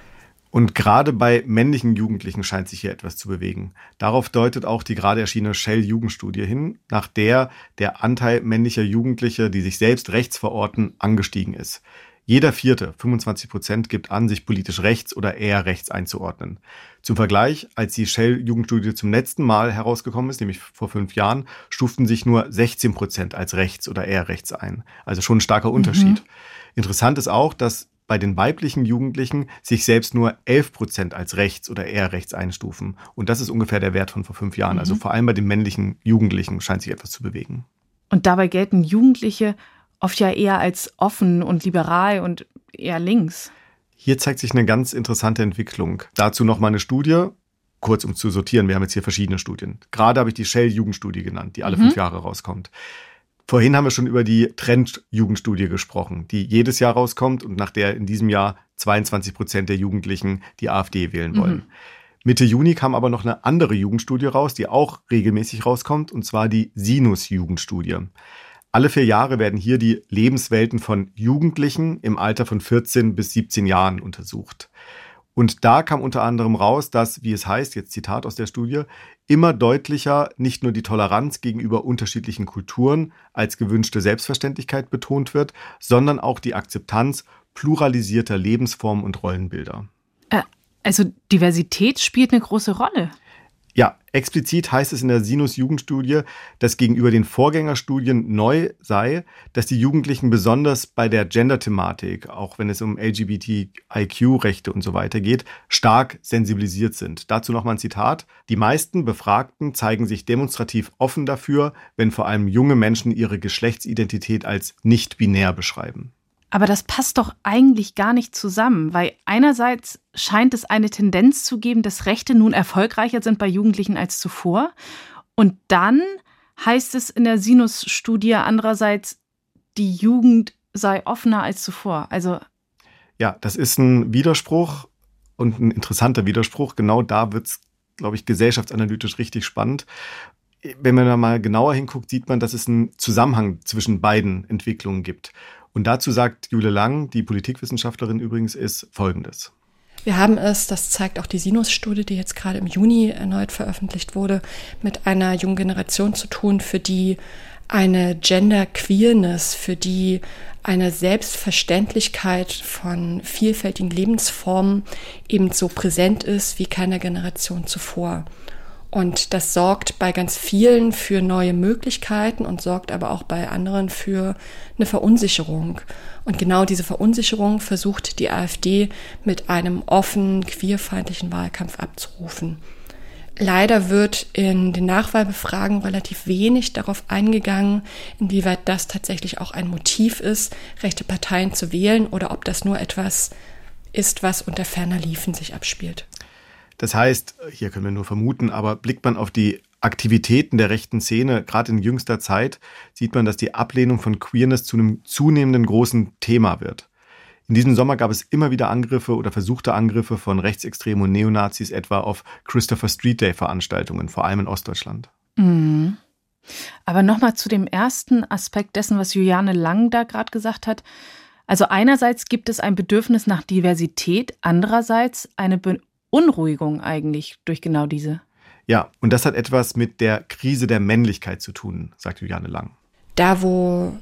Und gerade bei männlichen Jugendlichen scheint sich hier etwas zu bewegen. Darauf deutet auch die gerade erschienene Shell-Jugendstudie hin, nach der der Anteil männlicher Jugendlicher, die sich selbst rechts verorten, angestiegen ist. Jeder Vierte, fünfundzwanzig Prozent, gibt an, sich politisch rechts oder eher rechts einzuordnen. Zum Vergleich, als die Shell-Jugendstudie zum letzten Mal herausgekommen ist, nämlich vor fünf Jahren, stuften sich nur sechzehn Prozent als rechts oder eher rechts ein. Also schon ein starker Unterschied. Mhm. Interessant ist auch, dass bei den weiblichen Jugendlichen sich selbst nur elf Prozent als rechts oder eher rechts einstufen. Und das ist ungefähr der Wert von vor fünf Jahren. Mhm. Also vor allem bei den männlichen Jugendlichen scheint sich etwas zu bewegen. Und dabei gelten Jugendliche oft ja eher als offen und liberal und eher links. Hier zeigt sich eine ganz interessante Entwicklung. Dazu noch mal eine Studie, kurz um zu sortieren. Wir haben jetzt hier verschiedene Studien. Gerade habe ich die Shell-Jugendstudie genannt, die alle mhm. fünf Jahre rauskommt. Vorhin haben wir schon über die Trend-Jugendstudie gesprochen, die jedes Jahr rauskommt und nach der in diesem Jahr zweiundzwanzig Prozent der Jugendlichen die AfD wählen wollen. Mhm. Mitte Juni kam aber noch eine andere Jugendstudie raus, die auch regelmäßig rauskommt, und zwar die Sinus-Jugendstudie. Alle vier Jahre werden hier die Lebenswelten von Jugendlichen im Alter von vierzehn bis siebzehn Jahren untersucht. Und da kam unter anderem raus, dass, wie es heißt, jetzt Zitat aus der Studie, immer deutlicher nicht nur die Toleranz gegenüber unterschiedlichen Kulturen als gewünschte Selbstverständlichkeit betont wird, sondern auch die Akzeptanz pluralisierter Lebensformen und Rollenbilder. Äh, also Diversität spielt eine große Rolle. Ja, explizit heißt es in der Sinus-Jugendstudie, dass gegenüber den Vorgängerstudien neu sei, dass die Jugendlichen besonders bei der Gender-Thematik, auch wenn es um L G B T I Q-Rechte und so weiter geht, stark sensibilisiert sind. Dazu nochmal ein Zitat. Die meisten Befragten zeigen sich demonstrativ offen dafür, wenn vor allem junge Menschen ihre Geschlechtsidentität als nicht binär beschreiben. Aber das passt doch eigentlich gar nicht zusammen, weil einerseits scheint es eine Tendenz zu geben, dass Rechte nun erfolgreicher sind bei Jugendlichen als zuvor. Und dann heißt es in der Sinus-Studie andererseits, die Jugend sei offener als zuvor. Also ja, das ist ein Widerspruch und ein interessanter Widerspruch. Genau da wird es, glaube ich, gesellschaftsanalytisch richtig spannend. Wenn man da mal genauer hinguckt, sieht man, dass es einen Zusammenhang zwischen beiden Entwicklungen gibt. Und dazu sagt Jule Lang, die Politikwissenschaftlerin übrigens ist, Folgendes. Wir haben es, das zeigt auch die Sinus-Studie, die jetzt gerade im Juni erneut veröffentlicht wurde, mit einer jungen Generation zu tun, für die eine Gender-Queerness, für die eine Selbstverständlichkeit von vielfältigen Lebensformen eben so präsent ist wie keine Generation zuvor. Und das sorgt bei ganz vielen für neue Möglichkeiten und sorgt aber auch bei anderen für eine Verunsicherung. Und genau diese Verunsicherung versucht die AfD mit einem offenen, queerfeindlichen Wahlkampf abzurufen. Leider wird in den Nachwahlbefragungen relativ wenig darauf eingegangen, inwieweit das tatsächlich auch ein Motiv ist, rechte Parteien zu wählen oder ob das nur etwas ist, was unter ferner Liefen sich abspielt. Das heißt, hier können wir nur vermuten, aber blickt man auf die Aktivitäten der rechten Szene, gerade in jüngster Zeit, sieht man, dass die Ablehnung von Queerness zu einem zunehmenden großen Thema wird. In diesem Sommer gab es immer wieder Angriffe oder versuchte Angriffe von Rechtsextremen und Neonazis, etwa auf Christopher Street Day Veranstaltungen, vor allem in Ostdeutschland. Mhm. Aber nochmal zu dem ersten Aspekt dessen, was Juliane Lang da gerade gesagt hat. Also einerseits gibt es ein Bedürfnis nach Diversität, andererseits eine Beunruhigung eigentlich durch genau diese. Ja, und das hat etwas mit der Krise der Männlichkeit zu tun, sagt Juliane Lang. Da, wo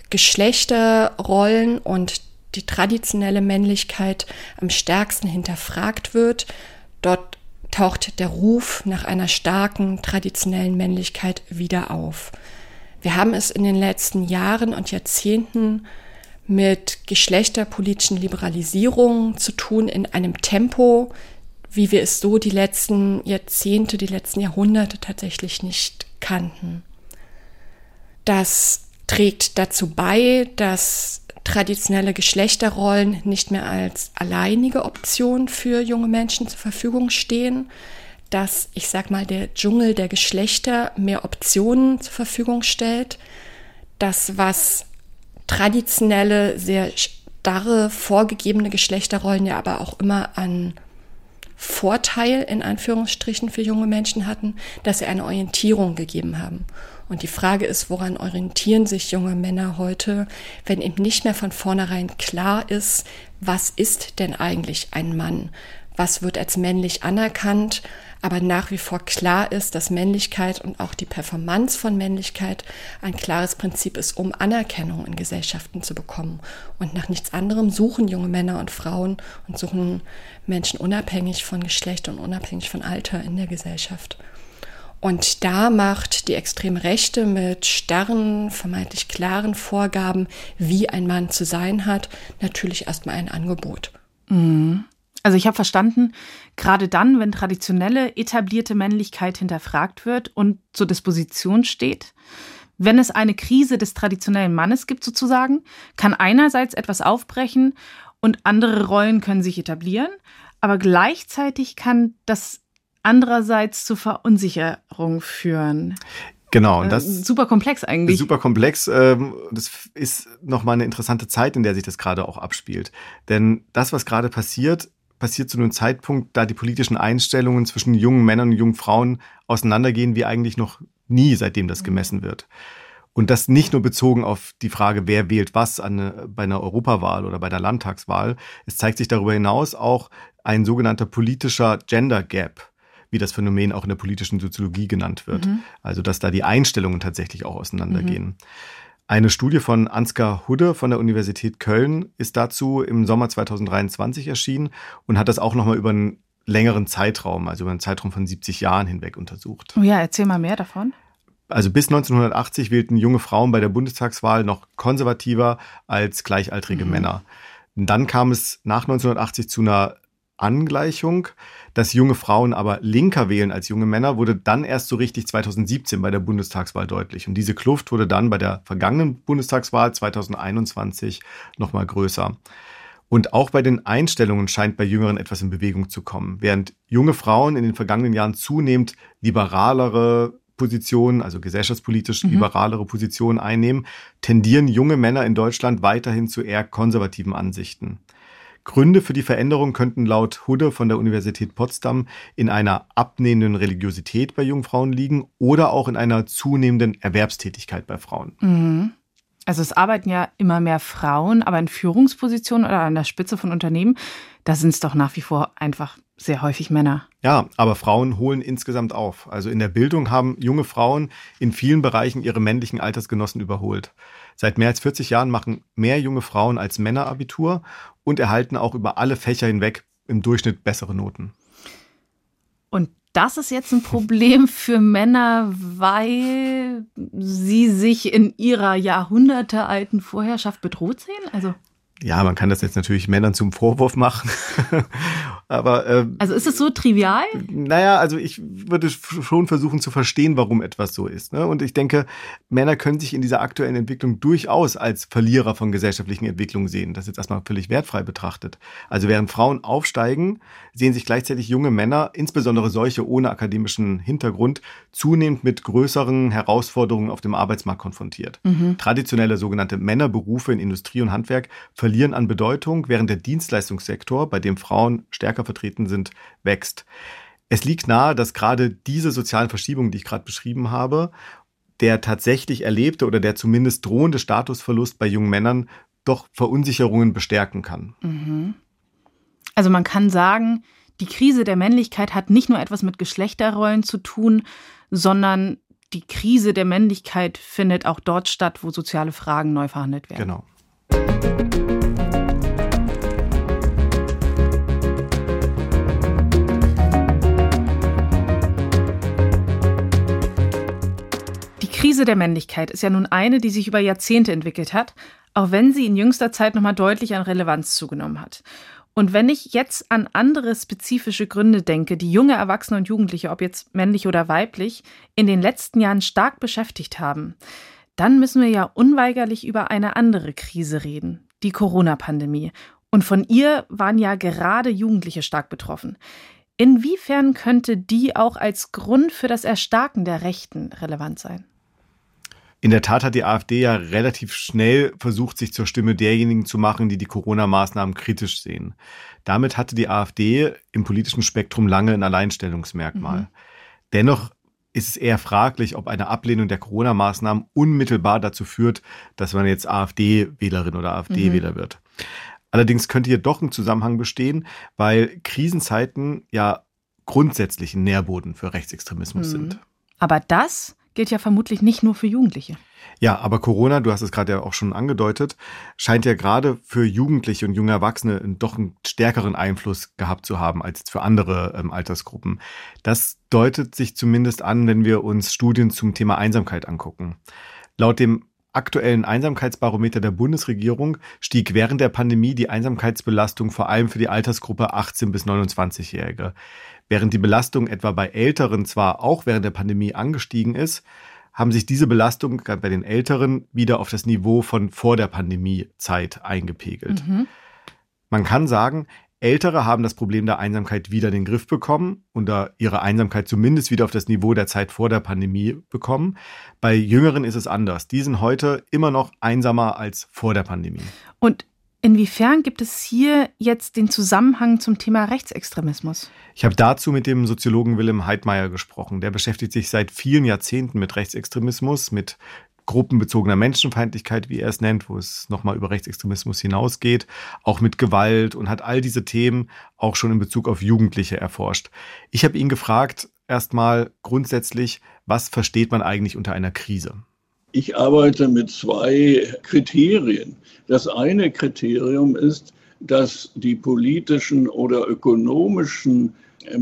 Geschlechterrollen und die traditionelle Männlichkeit am stärksten hinterfragt wird, dort taucht der Ruf nach einer starken traditionellen Männlichkeit wieder auf. Wir haben es in den letzten Jahren und Jahrzehnten mit geschlechterpolitischen Liberalisierungen zu tun in einem Tempo, wie wir es so die letzten Jahrzehnte, die letzten Jahrhunderte tatsächlich nicht kannten. Das trägt dazu bei, dass traditionelle Geschlechterrollen nicht mehr als alleinige Option für junge Menschen zur Verfügung stehen, dass, ich sag mal, der Dschungel der Geschlechter mehr Optionen zur Verfügung stellt, das, was traditionelle, sehr starre, vorgegebene Geschlechterrollen ja aber auch immer an Vorteil in Anführungsstrichen für junge Menschen hatten, dass sie eine Orientierung gegeben haben. Und die Frage ist, woran orientieren sich junge Männer heute, wenn eben nicht mehr von vornherein klar ist, was ist denn eigentlich ein Mann? Was wird als männlich anerkannt, aber nach wie vor klar ist, dass Männlichkeit und auch die Performance von Männlichkeit ein klares Prinzip ist, um Anerkennung in Gesellschaften zu bekommen. Und nach nichts anderem suchen junge Männer und Frauen und suchen Menschen unabhängig von Geschlecht und unabhängig von Alter in der Gesellschaft. Und da macht die extreme Rechte mit starren, vermeintlich klaren Vorgaben, wie ein Mann zu sein hat, natürlich erstmal ein Angebot. Mhm. Also ich habe verstanden, gerade dann, wenn traditionelle, etablierte Männlichkeit hinterfragt wird und zur Disposition steht, wenn es eine Krise des traditionellen Mannes gibt sozusagen, kann einerseits etwas aufbrechen und andere Rollen können sich etablieren, aber gleichzeitig kann das andererseits zu Verunsicherung führen. Genau, und das ist super komplex eigentlich. Super komplex. Das ist nochmal eine interessante Zeit, in der sich das gerade auch abspielt. Denn das, was gerade passiert, passiert zu einem Zeitpunkt, da die politischen Einstellungen zwischen jungen Männern und jungen Frauen auseinandergehen, wie eigentlich noch nie, seitdem das gemessen wird. Und das nicht nur bezogen auf die Frage, wer wählt was an, bei einer Europawahl oder bei der Landtagswahl. Es zeigt sich darüber hinaus auch ein sogenannter politischer Gender Gap, wie das Phänomen auch in der politischen Soziologie genannt wird. Mhm. Also dass da die Einstellungen tatsächlich auch auseinandergehen. Mhm. Eine Studie von Ansgar Hudde von der Universität Köln ist dazu im Sommer zweitausenddreiundzwanzig erschienen und hat das auch nochmal über einen längeren Zeitraum, also über einen Zeitraum von siebzig Jahren hinweg untersucht. Oh ja, erzähl mal mehr davon. Also bis neunzehnhundertachtzig wählten junge Frauen bei der Bundestagswahl noch konservativer als gleichaltrige mhm. Männer. Und dann kam es nach neunzehnhundertachtzig zu einer Angleichung, dass junge Frauen aber linker wählen als junge Männer, wurde dann erst so richtig zweitausendsiebzehn bei der Bundestagswahl deutlich. Und diese Kluft wurde dann bei der vergangenen Bundestagswahl zweitausendeinundzwanzig nochmal größer. Und auch bei den Einstellungen scheint bei Jüngeren etwas in Bewegung zu kommen. Während junge Frauen in den vergangenen Jahren zunehmend liberalere Positionen, also gesellschaftspolitisch mhm. liberalere Positionen einnehmen, tendieren junge Männer in Deutschland weiterhin zu eher konservativen Ansichten. Gründe für die Veränderung könnten laut Hudde von der Universität Potsdam in einer abnehmenden Religiosität bei jungen Frauen liegen oder auch in einer zunehmenden Erwerbstätigkeit bei Frauen. Mhm. Also es arbeiten ja immer mehr Frauen, aber in Führungspositionen oder an der Spitze von Unternehmen, da sind es doch nach wie vor einfach sehr häufig Männer. Ja, aber Frauen holen insgesamt auf. Also in der Bildung haben junge Frauen in vielen Bereichen ihre männlichen Altersgenossen überholt. Seit mehr als vierzig Jahren machen mehr junge Frauen als Männer Abitur und erhalten auch über alle Fächer hinweg im Durchschnitt bessere Noten. Und das ist jetzt ein Problem für Männer, weil sie sich in ihrer jahrhundertealten Vorherrschaft bedroht sehen? Also ja, man kann das jetzt natürlich Männern zum Vorwurf machen. Aber ähm, also ist es so trivial? Naja, also ich würde schon versuchen zu verstehen, warum etwas so ist. Ne? Und ich denke, Männer können sich in dieser aktuellen Entwicklung durchaus als Verlierer von gesellschaftlichen Entwicklungen sehen. Das ist jetzt erstmal völlig wertfrei betrachtet. Also während Frauen aufsteigen, sehen sich gleichzeitig junge Männer, insbesondere solche ohne akademischen Hintergrund, zunehmend mit größeren Herausforderungen auf dem Arbeitsmarkt konfrontiert. Mhm. Traditionelle sogenannte Männerberufe in Industrie und Handwerk verlieren an Bedeutung, während der Dienstleistungssektor, bei dem Frauen stärker vertreten sind, wächst. Es liegt nahe, dass gerade diese sozialen Verschiebungen, die ich gerade beschrieben habe, der tatsächlich erlebte oder der zumindest drohende Statusverlust bei jungen Männern doch Verunsicherungen bestärken kann. Mhm. Also man kann sagen, die Krise der Männlichkeit hat nicht nur etwas mit Geschlechterrollen zu tun, sondern die Krise der Männlichkeit findet auch dort statt, wo soziale Fragen neu verhandelt werden. Genau. Die Krise der Männlichkeit ist ja nun eine, die sich über Jahrzehnte entwickelt hat, auch wenn sie in jüngster Zeit nochmal deutlich an Relevanz zugenommen hat. Und wenn ich jetzt an andere spezifische Gründe denke, die junge Erwachsene und Jugendliche, ob jetzt männlich oder weiblich, in den letzten Jahren stark beschäftigt haben, dann müssen wir ja unweigerlich über eine andere Krise reden, die Corona-Pandemie. Und von ihr waren ja gerade Jugendliche stark betroffen. Inwiefern könnte die auch als Grund für das Erstarken der Rechten relevant sein? In der Tat hat die AfD ja relativ schnell versucht, sich zur Stimme derjenigen zu machen, die die Corona-Maßnahmen kritisch sehen. Damit hatte die AfD im politischen Spektrum lange ein Alleinstellungsmerkmal. Mhm. Dennoch ist es eher fraglich, ob eine Ablehnung der Corona-Maßnahmen unmittelbar dazu führt, dass man jetzt AfD-Wählerin oder AfD-Wähler mhm. wird. Allerdings könnte hier doch ein Zusammenhang bestehen, weil Krisenzeiten ja grundsätzlich ein Nährboden für Rechtsextremismus mhm. sind. Aber das gilt ja vermutlich nicht nur für Jugendliche. Ja, aber Corona, du hast es gerade ja auch schon angedeutet, scheint ja gerade für Jugendliche und junge Erwachsene doch einen stärkeren Einfluss gehabt zu haben als für andere ähm, Altersgruppen. Das deutet sich zumindest an, wenn wir uns Studien zum Thema Einsamkeit angucken. Laut dem aktuellen Einsamkeitsbarometer der Bundesregierung stieg während der Pandemie die Einsamkeitsbelastung vor allem für die Altersgruppe achtzehn- bis neunundzwanzig-Jährige. Während die Belastung etwa bei Älteren zwar auch während der Pandemie angestiegen ist, haben sich diese Belastungen gerade bei den Älteren wieder auf das Niveau von vor der Pandemiezeit eingepegelt. Mhm. Man kann sagen, Ältere haben das Problem der Einsamkeit wieder in den Griff bekommen und ihre Einsamkeit zumindest wieder auf das Niveau der Zeit vor der Pandemie bekommen. Bei Jüngeren ist es anders. Die sind heute immer noch einsamer als vor der Pandemie. Und inwiefern gibt es hier jetzt den Zusammenhang zum Thema Rechtsextremismus? Ich habe dazu mit dem Soziologen Wilhelm Heidmeier gesprochen. Der beschäftigt sich seit vielen Jahrzehnten mit Rechtsextremismus, mit gruppenbezogener Menschenfeindlichkeit, wie er es nennt, wo es nochmal über Rechtsextremismus hinausgeht, auch mit Gewalt und hat all diese Themen auch schon in Bezug auf Jugendliche erforscht. Ich habe ihn gefragt, erstmal grundsätzlich, was versteht man eigentlich unter einer Krise? Ich arbeite mit zwei Kriterien. Das eine Kriterium ist, dass die politischen oder ökonomischen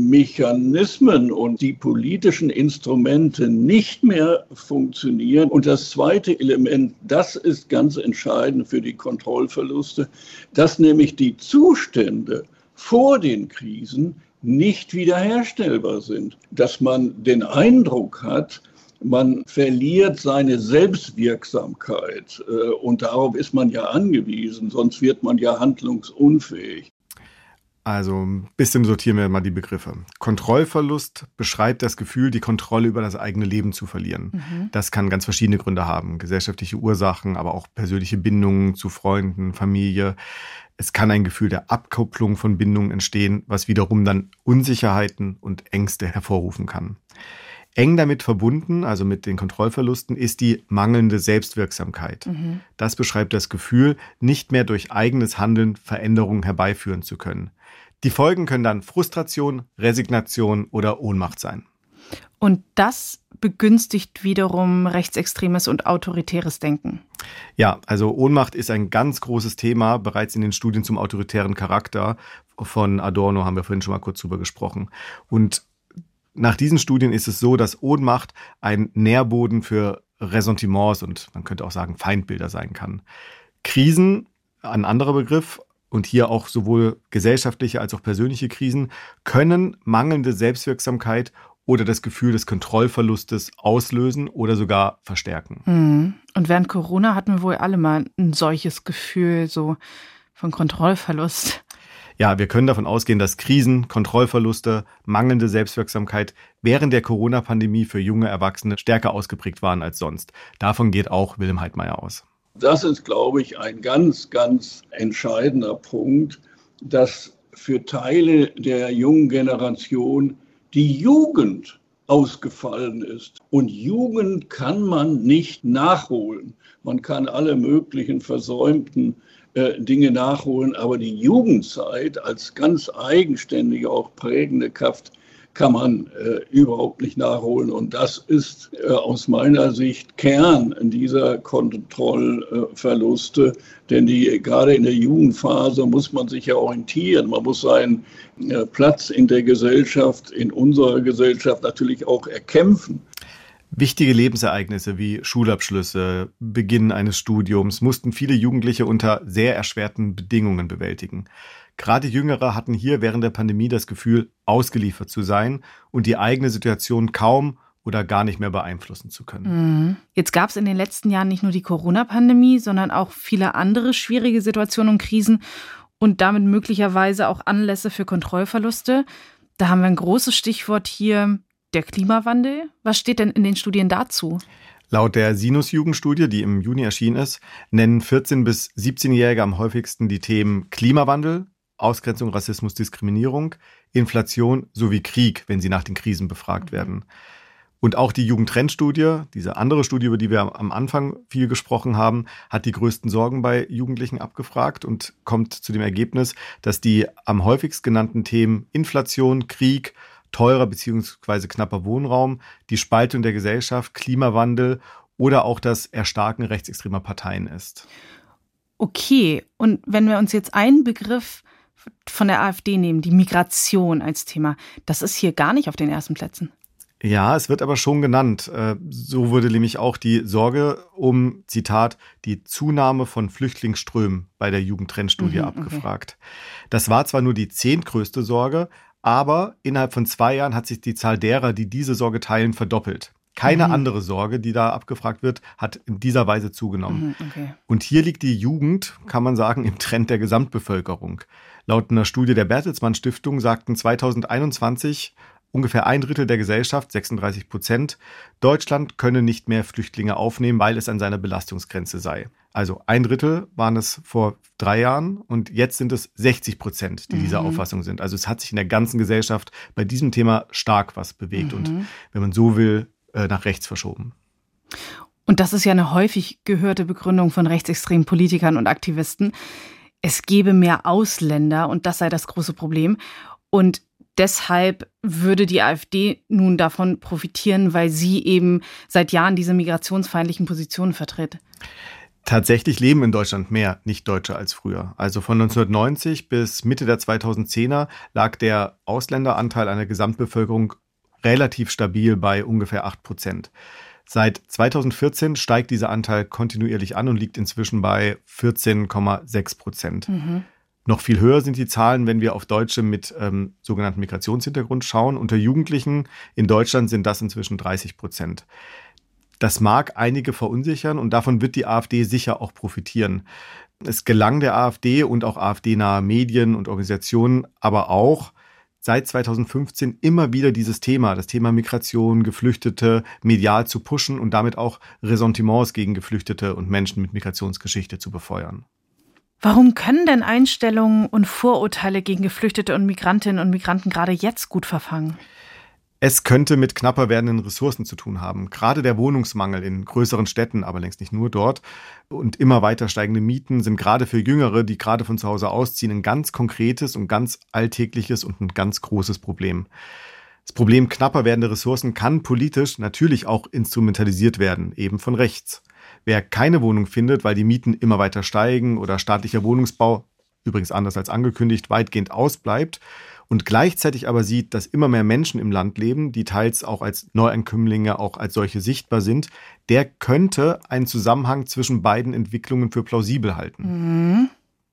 Mechanismen und die politischen Instrumente nicht mehr funktionieren. Und das zweite Element, das ist ganz entscheidend für die Kontrollverluste, dass nämlich die Zustände vor den Krisen nicht wiederherstellbar sind. Dass man den Eindruck hat, man verliert seine Selbstwirksamkeit und darauf ist man ja angewiesen, sonst wird man ja handlungsunfähig. Also ein bisschen sortieren wir mal die Begriffe. Kontrollverlust beschreibt das Gefühl, die Kontrolle über das eigene Leben zu verlieren. Mhm. Das kann ganz verschiedene Gründe haben. Gesellschaftliche Ursachen, aber auch persönliche Bindungen zu Freunden, Familie. Es kann ein Gefühl der Abkopplung von Bindungen entstehen, was wiederum dann Unsicherheiten und Ängste hervorrufen kann. Eng damit verbunden, also mit den Kontrollverlusten, ist die mangelnde Selbstwirksamkeit. Mhm. Das beschreibt das Gefühl, nicht mehr durch eigenes Handeln Veränderungen herbeiführen zu können. Die Folgen können dann Frustration, Resignation oder Ohnmacht sein. Und das begünstigt wiederum rechtsextremes und autoritäres Denken. Ja, also Ohnmacht ist ein ganz großes Thema, bereits in den Studien zum autoritären Charakter von Adorno haben wir vorhin schon mal kurz drüber gesprochen. Und nach diesen Studien ist es so, dass Ohnmacht ein Nährboden für Ressentiments und man könnte auch sagen Feindbilder sein kann. Krisen, ein anderer Begriff, und hier auch sowohl gesellschaftliche als auch persönliche Krisen, können mangelnde Selbstwirksamkeit oder das Gefühl des Kontrollverlustes auslösen oder sogar verstärken. Und während Corona hatten wir wohl alle mal ein solches Gefühl so von Kontrollverlust. Ja, wir können davon ausgehen, dass Krisen, Kontrollverluste, mangelnde Selbstwirksamkeit während der Corona-Pandemie für junge Erwachsene stärker ausgeprägt waren als sonst. Davon geht auch Wilhelm Heidmeier aus. Das ist, glaube ich, ein ganz, ganz entscheidender Punkt, dass für Teile der jungen Generation die Jugend ausgefallen ist. Und Jugend kann man nicht nachholen. Man kann alle möglichen versäumten äh, Dinge nachholen, aber die Jugendzeit als ganz eigenständige, auch prägende Kraft kann man äh, überhaupt nicht nachholen. Und das ist äh, aus meiner Sicht Kern dieser Kontrollverluste. Äh, Denn die, gerade in der Jugendphase muss man sich ja orientieren. Man muss seinen äh, Platz in der Gesellschaft, in unserer Gesellschaft natürlich auch erkämpfen. Wichtige Lebensereignisse wie Schulabschlüsse, Beginn eines Studiums mussten viele Jugendliche unter sehr erschwerten Bedingungen bewältigen. Gerade Jüngere hatten hier während der Pandemie das Gefühl, ausgeliefert zu sein und die eigene Situation kaum oder gar nicht mehr beeinflussen zu können. Jetzt gab es in den letzten Jahren nicht nur die Corona-Pandemie, sondern auch viele andere schwierige Situationen und Krisen und damit möglicherweise auch Anlässe für Kontrollverluste. Da haben wir ein großes Stichwort hier, der Klimawandel. Was steht denn in den Studien dazu? Laut der Sinus-Jugendstudie, die im Juni erschienen ist, nennen vierzehn- bis siebzehnjährige am häufigsten die Themen Klimawandel, Ausgrenzung, Rassismus, Diskriminierung, Inflation sowie Krieg, wenn sie nach den Krisen befragt werden. Und auch die Jugendtrendstudie, diese andere Studie, über die wir am Anfang viel gesprochen haben, hat die größten Sorgen bei Jugendlichen abgefragt und kommt zu dem Ergebnis, dass die am häufigst genannten Themen Inflation, Krieg, teurer bzw. knapper Wohnraum, die Spaltung der Gesellschaft, Klimawandel oder auch das Erstarken rechtsextremer Parteien ist. Okay, und wenn wir uns jetzt einen Begriff von der AfD nehmen, die Migration als Thema, das ist hier gar nicht auf den ersten Plätzen. Ja, es wird aber schon genannt. So wurde nämlich auch die Sorge um, Zitat, die Zunahme von Flüchtlingsströmen bei der Jugendtrendstudie mhm, abgefragt. Okay. Das war zwar nur die zehntgrößte Sorge, aber innerhalb von zwei Jahren hat sich die Zahl derer, die diese Sorge teilen, verdoppelt. Keine mhm. andere Sorge, die da abgefragt wird, hat in dieser Weise zugenommen. Mhm, okay. Und hier liegt die Jugend, kann man sagen, im Trend der Gesamtbevölkerung. Laut einer Studie der Bertelsmann Stiftung sagten zweitausendeinundzwanzig ungefähr ein Drittel der Gesellschaft, sechsunddreißig Prozent, Deutschland könne nicht mehr Flüchtlinge aufnehmen, weil es an seiner Belastungsgrenze sei. Also ein Drittel waren es vor drei Jahren und jetzt sind es sechzig Prozent, die mhm. dieser Auffassung sind. Also es hat sich in der ganzen Gesellschaft bei diesem Thema stark was bewegt mhm. und, wenn man so will, nach rechts verschoben. Und das ist ja eine häufig gehörte Begründung von rechtsextremen Politikern und Aktivisten. Es gebe mehr Ausländer und das sei das große Problem. Und deshalb würde die AfD nun davon profitieren, weil sie eben seit Jahren diese migrationsfeindlichen Positionen vertritt. Tatsächlich leben in Deutschland mehr Nicht-Deutsche als früher. Also von neunzehnhundertneunzig bis Mitte der zweitausendzehner lag der Ausländeranteil an der Gesamtbevölkerung relativ stabil bei ungefähr acht Prozent. Seit zweitausendvierzehn steigt dieser Anteil kontinuierlich an und liegt inzwischen bei vierzehn Komma sechs Prozent. Mhm. Noch viel höher sind die Zahlen, wenn wir auf Deutsche mit ähm, sogenannten Migrationshintergrund schauen. Unter Jugendlichen in Deutschland sind das inzwischen dreißig Prozent. Das mag einige verunsichern und davon wird die AfD sicher auch profitieren. Es gelang der AfD und auch AfD-nahe Medien und Organisationen aber auch, seit zweitausendfünfzehn immer wieder dieses Thema, das Thema Migration, Geflüchtete, medial zu pushen und damit auch Ressentiments gegen Geflüchtete und Menschen mit Migrationsgeschichte zu befeuern. Warum können denn Einstellungen und Vorurteile gegen Geflüchtete und Migrantinnen und Migranten gerade jetzt gut verfangen? Es könnte mit knapper werdenden Ressourcen zu tun haben. Gerade der Wohnungsmangel in größeren Städten, aber längst nicht nur dort, und immer weiter steigende Mieten sind gerade für Jüngere, die gerade von zu Hause ausziehen, ein ganz konkretes und ganz alltägliches und ein ganz großes Problem. Das Problem knapper werdende Ressourcen kann politisch natürlich auch instrumentalisiert werden, eben von rechts. Wer keine Wohnung findet, weil die Mieten immer weiter steigen oder staatlicher Wohnungsbau, übrigens anders als angekündigt, weitgehend ausbleibt, und gleichzeitig aber sieht, dass immer mehr Menschen im Land leben, die teils auch als Neuankömmlinge auch als solche sichtbar sind, der könnte einen Zusammenhang zwischen beiden Entwicklungen für plausibel halten.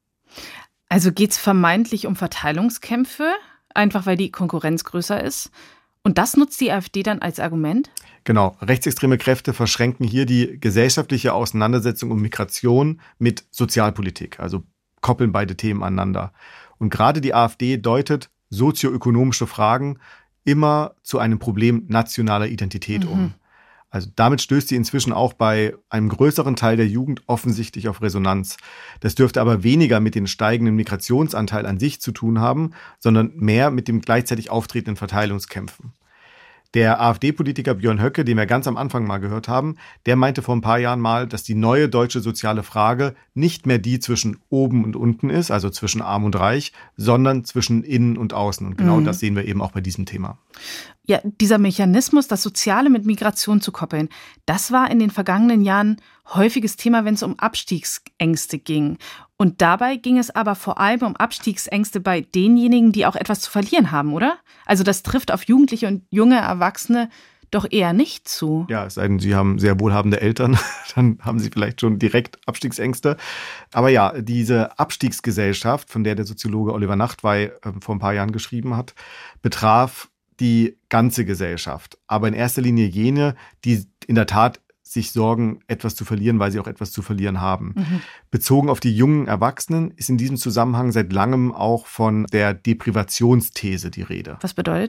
Also geht es vermeintlich um Verteilungskämpfe, einfach weil die Konkurrenz größer ist? Und das nutzt die AfD dann als Argument? Genau, rechtsextreme Kräfte verschränken hier die gesellschaftliche Auseinandersetzung um Migration mit Sozialpolitik, also koppeln beide Themen aneinander. Und gerade die AfD deutet sozioökonomische Fragen immer zu einem Problem nationaler Identität mhm. um. Also damit stößt sie inzwischen auch bei einem größeren Teil der Jugend offensichtlich auf Resonanz. Das dürfte aber weniger mit dem steigenden Migrationsanteil an sich zu tun haben, sondern mehr mit dem gleichzeitig auftretenden Verteilungskämpfen. Der AfD-Politiker Björn Höcke, den wir ganz am Anfang mal gehört haben, der meinte vor ein paar Jahren mal, dass die neue deutsche soziale Frage nicht mehr die zwischen oben und unten ist, also zwischen arm und reich, sondern zwischen innen und außen. Und genau mhm. das sehen wir eben auch bei diesem Thema. Ja, dieser Mechanismus, das Soziale mit Migration zu koppeln, das war in den vergangenen Jahren häufiges Thema, wenn es um Abstiegsängste ging. Und dabei ging es aber vor allem um Abstiegsängste bei denjenigen, die auch etwas zu verlieren haben, oder? Also das trifft auf Jugendliche und junge Erwachsene doch eher nicht zu. Ja, es sei denn, Sie haben sehr wohlhabende Eltern, dann haben Sie vielleicht schon direkt Abstiegsängste. Aber ja, diese Abstiegsgesellschaft, von der der Soziologe Oliver Nachtwey äh, vor ein paar Jahren geschrieben hat, betraf die ganze Gesellschaft. Aber in erster Linie jene, die in der Tat sich sorgen, etwas zu verlieren, weil sie auch etwas zu verlieren haben. Mhm. Bezogen auf die jungen Erwachsenen ist in diesem Zusammenhang seit langem auch von der Deprivationsthese die Rede. Was bedeutet das?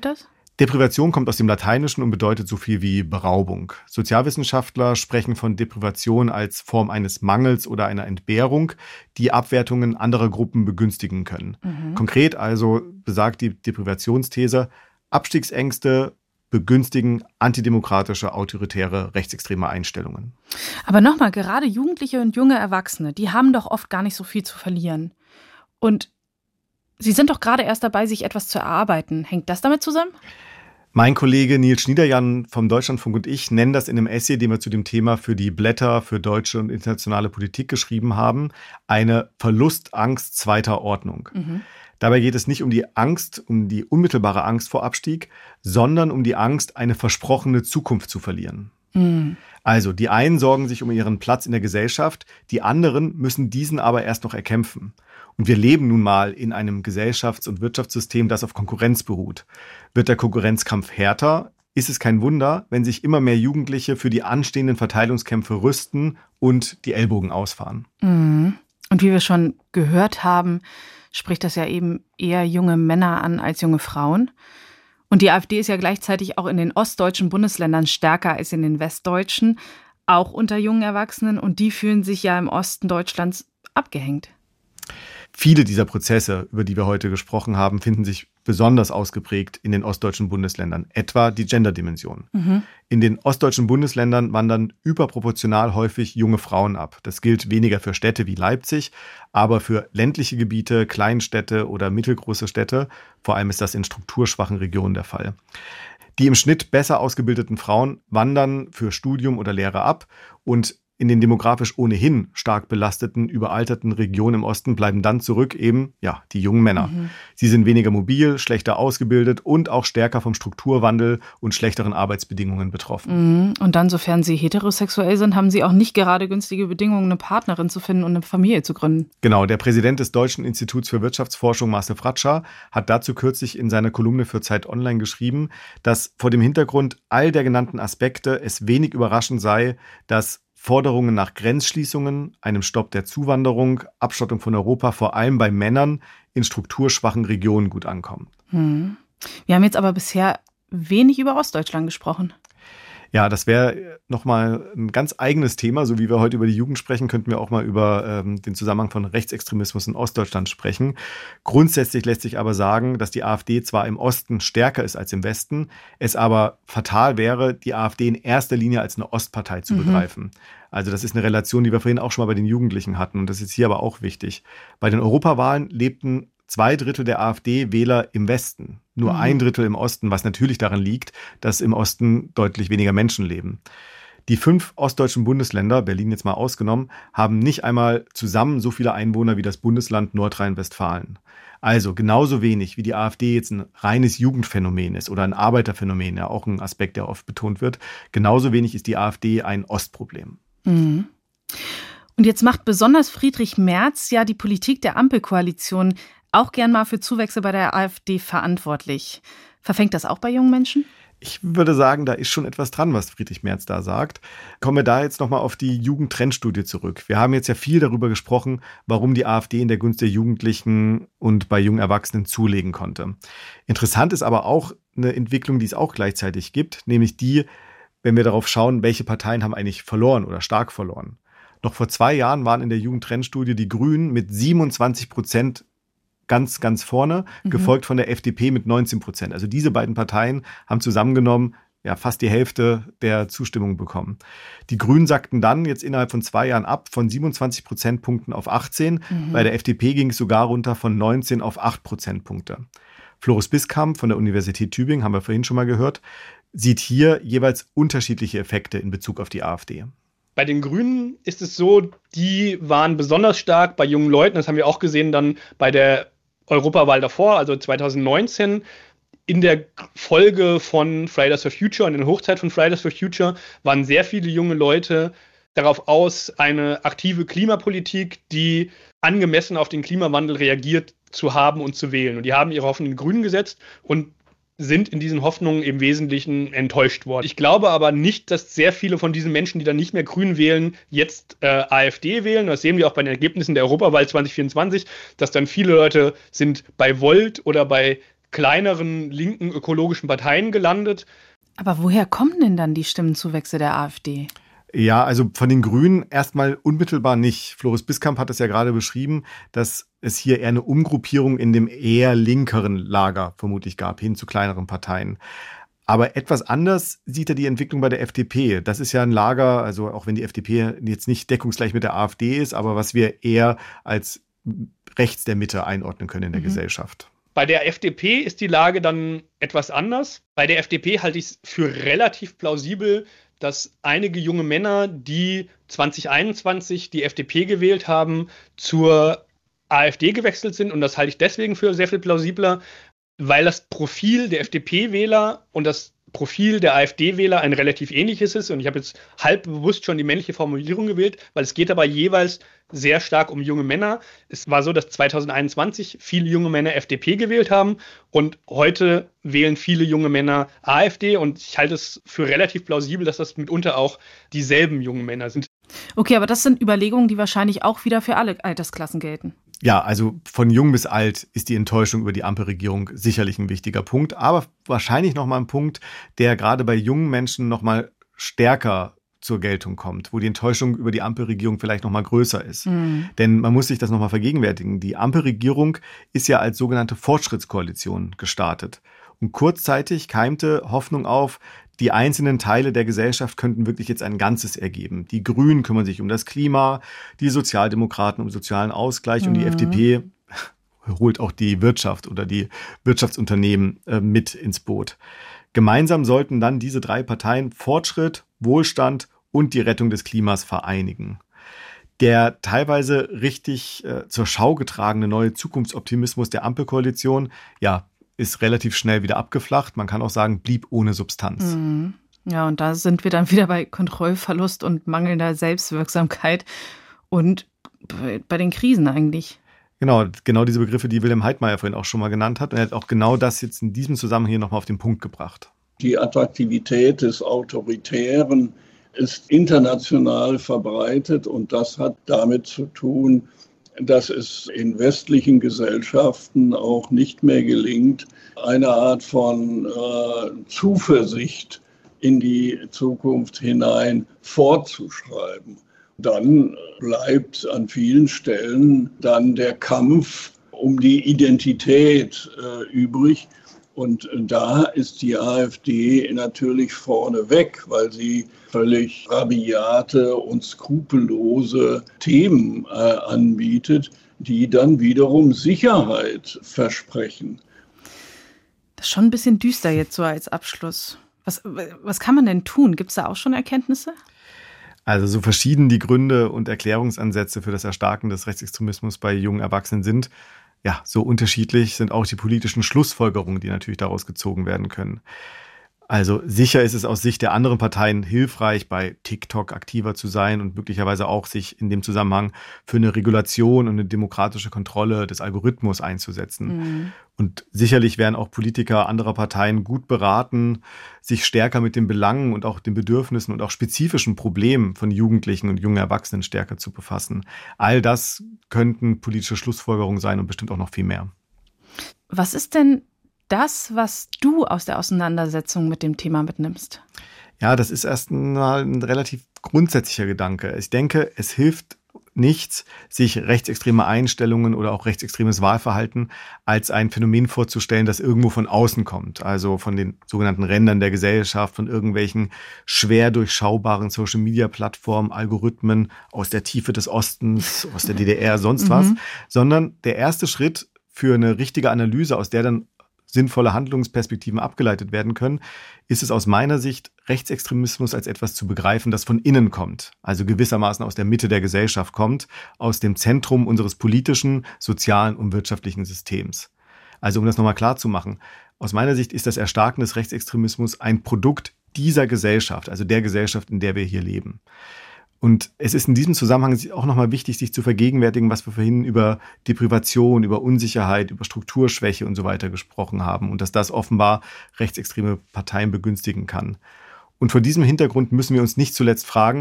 Deprivation kommt aus dem Lateinischen und bedeutet so viel wie Beraubung. Sozialwissenschaftler sprechen von Deprivation als Form eines Mangels oder einer Entbehrung, die Abwertungen anderer Gruppen begünstigen können. Mhm. Konkret also besagt die Deprivationsthese, Abstiegsängste begünstigen antidemokratische, autoritäre, rechtsextreme Einstellungen. Aber nochmal, gerade Jugendliche und junge Erwachsene, die haben doch oft gar nicht so viel zu verlieren. Und sie sind doch gerade erst dabei, sich etwas zu erarbeiten. Hängt das damit zusammen? Mein Kollege Nils Schniederjan vom Deutschlandfunk und ich nennen das in einem Essay, den wir zu dem Thema für die Blätter für deutsche und internationale Politik geschrieben haben, eine Verlustangst zweiter Ordnung. Mhm. Dabei geht es nicht um die Angst, um die unmittelbare Angst vor Abstieg, sondern um die Angst, eine versprochene Zukunft zu verlieren. Mhm. Also, die einen sorgen sich um ihren Platz in der Gesellschaft, die anderen müssen diesen aber erst noch erkämpfen. Und wir leben nun mal in einem Gesellschafts- und Wirtschaftssystem, das auf Konkurrenz beruht. Wird der Konkurrenzkampf härter, ist es kein Wunder, wenn sich immer mehr Jugendliche für die anstehenden Verteilungskämpfe rüsten und die Ellbogen ausfahren. Mhm. Und wie wir schon gehört haben, spricht das ja eben eher junge Männer an als junge Frauen. Und die AfD ist ja gleichzeitig auch in den ostdeutschen Bundesländern stärker als in den westdeutschen, auch unter jungen Erwachsenen. Und die fühlen sich ja im Osten Deutschlands abgehängt. Viele dieser Prozesse, über die wir heute gesprochen haben, finden sich besonders ausgeprägt in den ostdeutschen Bundesländern, etwa die Gender-Dimension. Mhm. In den ostdeutschen Bundesländern wandern überproportional häufig junge Frauen ab. Das gilt weniger für Städte wie Leipzig, aber für ländliche Gebiete, Kleinstädte oder mittelgroße Städte, vor allem ist das in strukturschwachen Regionen der Fall. Die im Schnitt besser ausgebildeten Frauen wandern für Studium oder Lehre ab und in den demografisch ohnehin stark belasteten, überalterten Regionen im Osten bleiben dann zurück eben, ja, die jungen Männer. Mhm. Sie sind weniger mobil, schlechter ausgebildet und auch stärker vom Strukturwandel und schlechteren Arbeitsbedingungen betroffen. Mhm. Und dann, sofern sie heterosexuell sind, haben sie auch nicht gerade günstige Bedingungen, eine Partnerin zu finden und eine Familie zu gründen. Genau, der Präsident des Deutschen Instituts für Wirtschaftsforschung, Marcel Fratscher, hat dazu kürzlich in seiner Kolumne für Zeit Online geschrieben, dass vor dem Hintergrund all der genannten Aspekte es wenig überraschend sei, dass Forderungen nach Grenzschließungen, einem Stopp der Zuwanderung, Abschottung von Europa vor allem bei Männern in strukturschwachen Regionen gut ankommen. Hm. Wir haben jetzt aber bisher wenig über Ostdeutschland gesprochen. Ja, das wäre nochmal ein ganz eigenes Thema. So wie wir heute über die Jugend sprechen, könnten wir auch mal über ähm, den Zusammenhang von Rechtsextremismus in Ostdeutschland sprechen. Grundsätzlich lässt sich aber sagen, dass die AfD zwar im Osten stärker ist als im Westen, es aber fatal wäre, die AfD in erster Linie als eine Ostpartei zu mhm. begreifen. Also das ist eine Relation, die wir vorhin auch schon mal bei den Jugendlichen hatten. Und das ist hier aber auch wichtig. Bei den Europawahlen lebten zwei Drittel der AfD-Wähler im Westen, nur mhm. ein Drittel im Osten, was natürlich daran liegt, dass im Osten deutlich weniger Menschen leben. Die fünf ostdeutschen Bundesländer, Berlin jetzt mal ausgenommen, haben nicht einmal zusammen so viele Einwohner wie das Bundesland Nordrhein-Westfalen. Also genauso wenig wie die AfD jetzt ein reines Jugendphänomen ist oder ein Arbeiterphänomen, ja auch ein Aspekt, der oft betont wird, genauso wenig ist die AfD ein Ostproblem. Mhm. Und jetzt macht besonders Friedrich Merz ja die Politik der Ampelkoalition auch gern mal für Zuwächse bei der AfD verantwortlich. Verfängt das auch bei jungen Menschen? Ich würde sagen, da ist schon etwas dran, was Friedrich Merz da sagt. Kommen wir da jetzt nochmal auf die Jugendtrendstudie zurück. Wir haben jetzt ja viel darüber gesprochen, warum die AfD in der Gunst der Jugendlichen und bei jungen Erwachsenen zulegen konnte. Interessant ist aber auch eine Entwicklung, die es auch gleichzeitig gibt, nämlich die, wenn wir darauf schauen, welche Parteien haben eigentlich verloren oder stark verloren. Noch vor zwei Jahren waren in der Jugendtrendstudie die Grünen mit siebenundzwanzig Prozent ganz, ganz vorne, mhm. gefolgt von der F D P mit neunzehn Prozent. Also diese beiden Parteien haben zusammengenommen ja fast die Hälfte der Zustimmung bekommen. Die Grünen sackten dann jetzt innerhalb von zwei Jahren ab von siebenundzwanzig Prozentpunkten auf achtzehn. Mhm. Bei der F D P ging es sogar runter von neunzehn auf acht Prozentpunkte. Floris Biskamp von der Universität Tübingen, haben wir vorhin schon mal gehört, sieht hier jeweils unterschiedliche Effekte in Bezug auf die AfD. Bei den Grünen ist es so, die waren besonders stark bei jungen Leuten. Das haben wir auch gesehen dann bei der Europawahl davor, also zwanzig neunzehn. In der Folge von Fridays for Future und in der Hochzeit von Fridays for Future waren sehr viele junge Leute darauf aus, eine aktive Klimapolitik, die angemessen auf den Klimawandel reagiert, zu haben und zu wählen. Und die haben ihre Hoffnung in den Grünen gesetzt und sind in diesen Hoffnungen im Wesentlichen enttäuscht worden. Ich glaube aber nicht, dass sehr viele von diesen Menschen, die dann nicht mehr Grün wählen, jetzt äh, AfD wählen. Das sehen wir auch bei den Ergebnissen der Europawahl zwanzig vierundzwanzig, dass dann viele Leute sind bei Volt oder bei kleineren linken ökologischen Parteien gelandet. Aber woher kommen denn dann die Stimmenzuwächse der AfD? Ja, also von den Grünen erstmal unmittelbar nicht. Floris Biskamp hat es ja gerade beschrieben, dass es hier eher eine Umgruppierung in dem eher linkeren Lager vermutlich gab, hin zu kleineren Parteien. Aber etwas anders sieht er die Entwicklung bei der F D P. Das ist ja ein Lager, also auch wenn die F D P jetzt nicht deckungsgleich mit der AfD ist, aber was wir eher als rechts der Mitte einordnen können in der mhm. Gesellschaft. Bei der F D P ist die Lage dann etwas anders. Bei der F D P halte ich es für relativ plausibel, dass einige junge Männer, die zwanzig einundzwanzig die F D P gewählt haben, zur AfD gewechselt sind. Und das halte ich deswegen für sehr viel plausibler, weil das Profil der F D P-Wähler und das Profil der AfD-Wähler ein relativ ähnliches ist. Und ich habe jetzt halb bewusst schon die männliche Formulierung gewählt, weil es geht aber jeweils sehr stark um junge Männer. Es war so, dass zwanzig einundzwanzig viele junge Männer F D P gewählt haben und heute wählen viele junge Männer AfD. Und ich halte es für relativ plausibel, dass das mitunter auch dieselben jungen Männer sind. Okay, aber das sind Überlegungen, die wahrscheinlich auch wieder für alle Altersklassen gelten. Ja, also von jung bis alt ist die Enttäuschung über die Ampelregierung sicherlich ein wichtiger Punkt, aber wahrscheinlich nochmal ein Punkt, der gerade bei jungen Menschen nochmal stärker zur Geltung kommt, wo die Enttäuschung über die Ampelregierung vielleicht nochmal größer ist. Mhm. Denn man muss sich das nochmal vergegenwärtigen. Die Ampelregierung ist ja als sogenannte Fortschrittskoalition gestartet. Und kurzzeitig keimte Hoffnung auf, die einzelnen Teile der Gesellschaft könnten wirklich jetzt ein Ganzes ergeben. Die Grünen kümmern sich um das Klima, die Sozialdemokraten um sozialen Ausgleich mhm. und die F D P holt auch die Wirtschaft oder die Wirtschaftsunternehmen äh, mit ins Boot. Gemeinsam sollten dann diese drei Parteien Fortschritt, Wohlstand und die Rettung des Klimas vereinigen. Der teilweise richtig äh, zur Schau getragene neue Zukunftsoptimismus der Ampelkoalition, ja, ist relativ schnell wieder abgeflacht. Man kann auch sagen, blieb ohne Substanz. Mhm. Ja, und da sind wir dann wieder bei Kontrollverlust und mangelnder Selbstwirksamkeit und bei, bei den Krisen eigentlich. Genau, genau diese Begriffe, die Wilhelm Heidmeier vorhin auch schon mal genannt hat. Und er hat auch genau das jetzt in diesem Zusammenhang hier nochmal auf den Punkt gebracht. Die Attraktivität des Autoritären ist international verbreitet und das hat damit zu tun, dass es in westlichen Gesellschaften auch nicht mehr gelingt, eine Art von äh, Zuversicht in die Zukunft hinein fortzuschreiben. Dann bleibt an vielen Stellen dann der Kampf um die Identität äh, übrig. Und da ist die AfD natürlich vorneweg, weil sie völlig rabiate und skrupellose Themen äh, anbietet, die dann wiederum Sicherheit versprechen. Das ist schon ein bisschen düster jetzt so als Abschluss. Was, was kann man denn tun? Gibt es da auch schon Erkenntnisse? Also so verschieden die Gründe und Erklärungsansätze für das Erstarken des Rechtsextremismus bei jungen Erwachsenen sind, ja, so unterschiedlich sind auch die politischen Schlussfolgerungen, die natürlich daraus gezogen werden können. Also sicher ist es aus Sicht der anderen Parteien hilfreich, bei TikTok aktiver zu sein und möglicherweise auch sich in dem Zusammenhang für eine Regulation und eine demokratische Kontrolle des Algorithmus einzusetzen. Mhm. Und sicherlich wären auch Politiker anderer Parteien gut beraten, sich stärker mit den Belangen und auch den Bedürfnissen und auch spezifischen Problemen von Jugendlichen und jungen Erwachsenen stärker zu befassen. All das könnten politische Schlussfolgerungen sein und bestimmt auch noch viel mehr. Was ist denn das, was du aus der Auseinandersetzung mit dem Thema mitnimmst? Ja, das ist erst mal ein relativ grundsätzlicher Gedanke. Ich denke, es hilft nichts, sich rechtsextreme Einstellungen oder auch rechtsextremes Wahlverhalten als ein Phänomen vorzustellen, das irgendwo von außen kommt. Also von den sogenannten Rändern der Gesellschaft, von irgendwelchen schwer durchschaubaren Social-Media-Plattformen, Algorithmen aus der Tiefe des Ostens, aus der D D R, sonst was. Mhm. Sondern der erste Schritt für eine richtige Analyse, aus der dann sinnvolle Handlungsperspektiven abgeleitet werden können, ist es aus meiner Sicht, Rechtsextremismus als etwas zu begreifen, das von innen kommt, also gewissermaßen aus der Mitte der Gesellschaft kommt, aus dem Zentrum unseres politischen, sozialen und wirtschaftlichen Systems. Also um das nochmal klar zu machen, aus meiner Sicht ist das Erstarken des Rechtsextremismus ein Produkt dieser Gesellschaft, also der Gesellschaft, in der wir hier leben. Und es ist in diesem Zusammenhang auch nochmal wichtig, sich zu vergegenwärtigen, was wir vorhin über Deprivation, über Unsicherheit, über Strukturschwäche und so weiter gesprochen haben und dass das offenbar rechtsextreme Parteien begünstigen kann. Und vor diesem Hintergrund müssen wir uns nicht zuletzt fragen,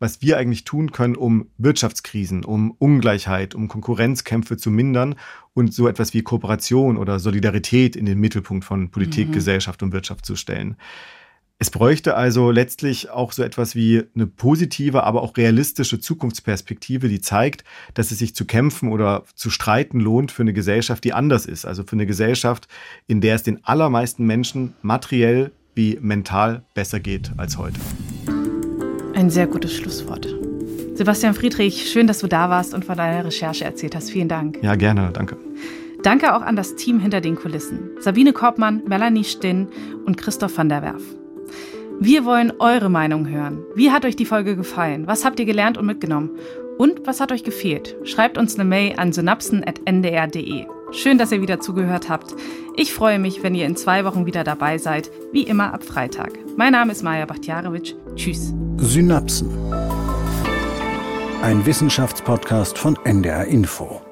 was wir eigentlich tun können, um Wirtschaftskrisen, um Ungleichheit, um Konkurrenzkämpfe zu mindern und so etwas wie Kooperation oder Solidarität in den Mittelpunkt von Politik, mhm. Gesellschaft und Wirtschaft zu stellen. Es bräuchte also letztlich auch so etwas wie eine positive, aber auch realistische Zukunftsperspektive, die zeigt, dass es sich zu kämpfen oder zu streiten lohnt für eine Gesellschaft, die anders ist. Also für eine Gesellschaft, in der es den allermeisten Menschen materiell wie mental besser geht als heute. Ein sehr gutes Schlusswort. Sebastian Friedrich, schön, dass du da warst und von deiner Recherche erzählt hast. Vielen Dank. Ja, gerne. Danke. Danke auch an das Team hinter den Kulissen. Sabine Korbmann, Melanie Stinn und Christoph van der Werf. Wir wollen eure Meinung hören. Wie hat euch die Folge gefallen? Was habt ihr gelernt und mitgenommen? Und was hat euch gefehlt? Schreibt uns eine Mail an synapsen at n d r punkt d e. Schön, dass ihr wieder zugehört habt. Ich freue mich, wenn ihr in zwei Wochen wieder dabei seid, wie immer ab Freitag. Mein Name ist Maja Bachtiarewitsch. Tschüss. Synapsen. Ein Wissenschaftspodcast von N D R Info.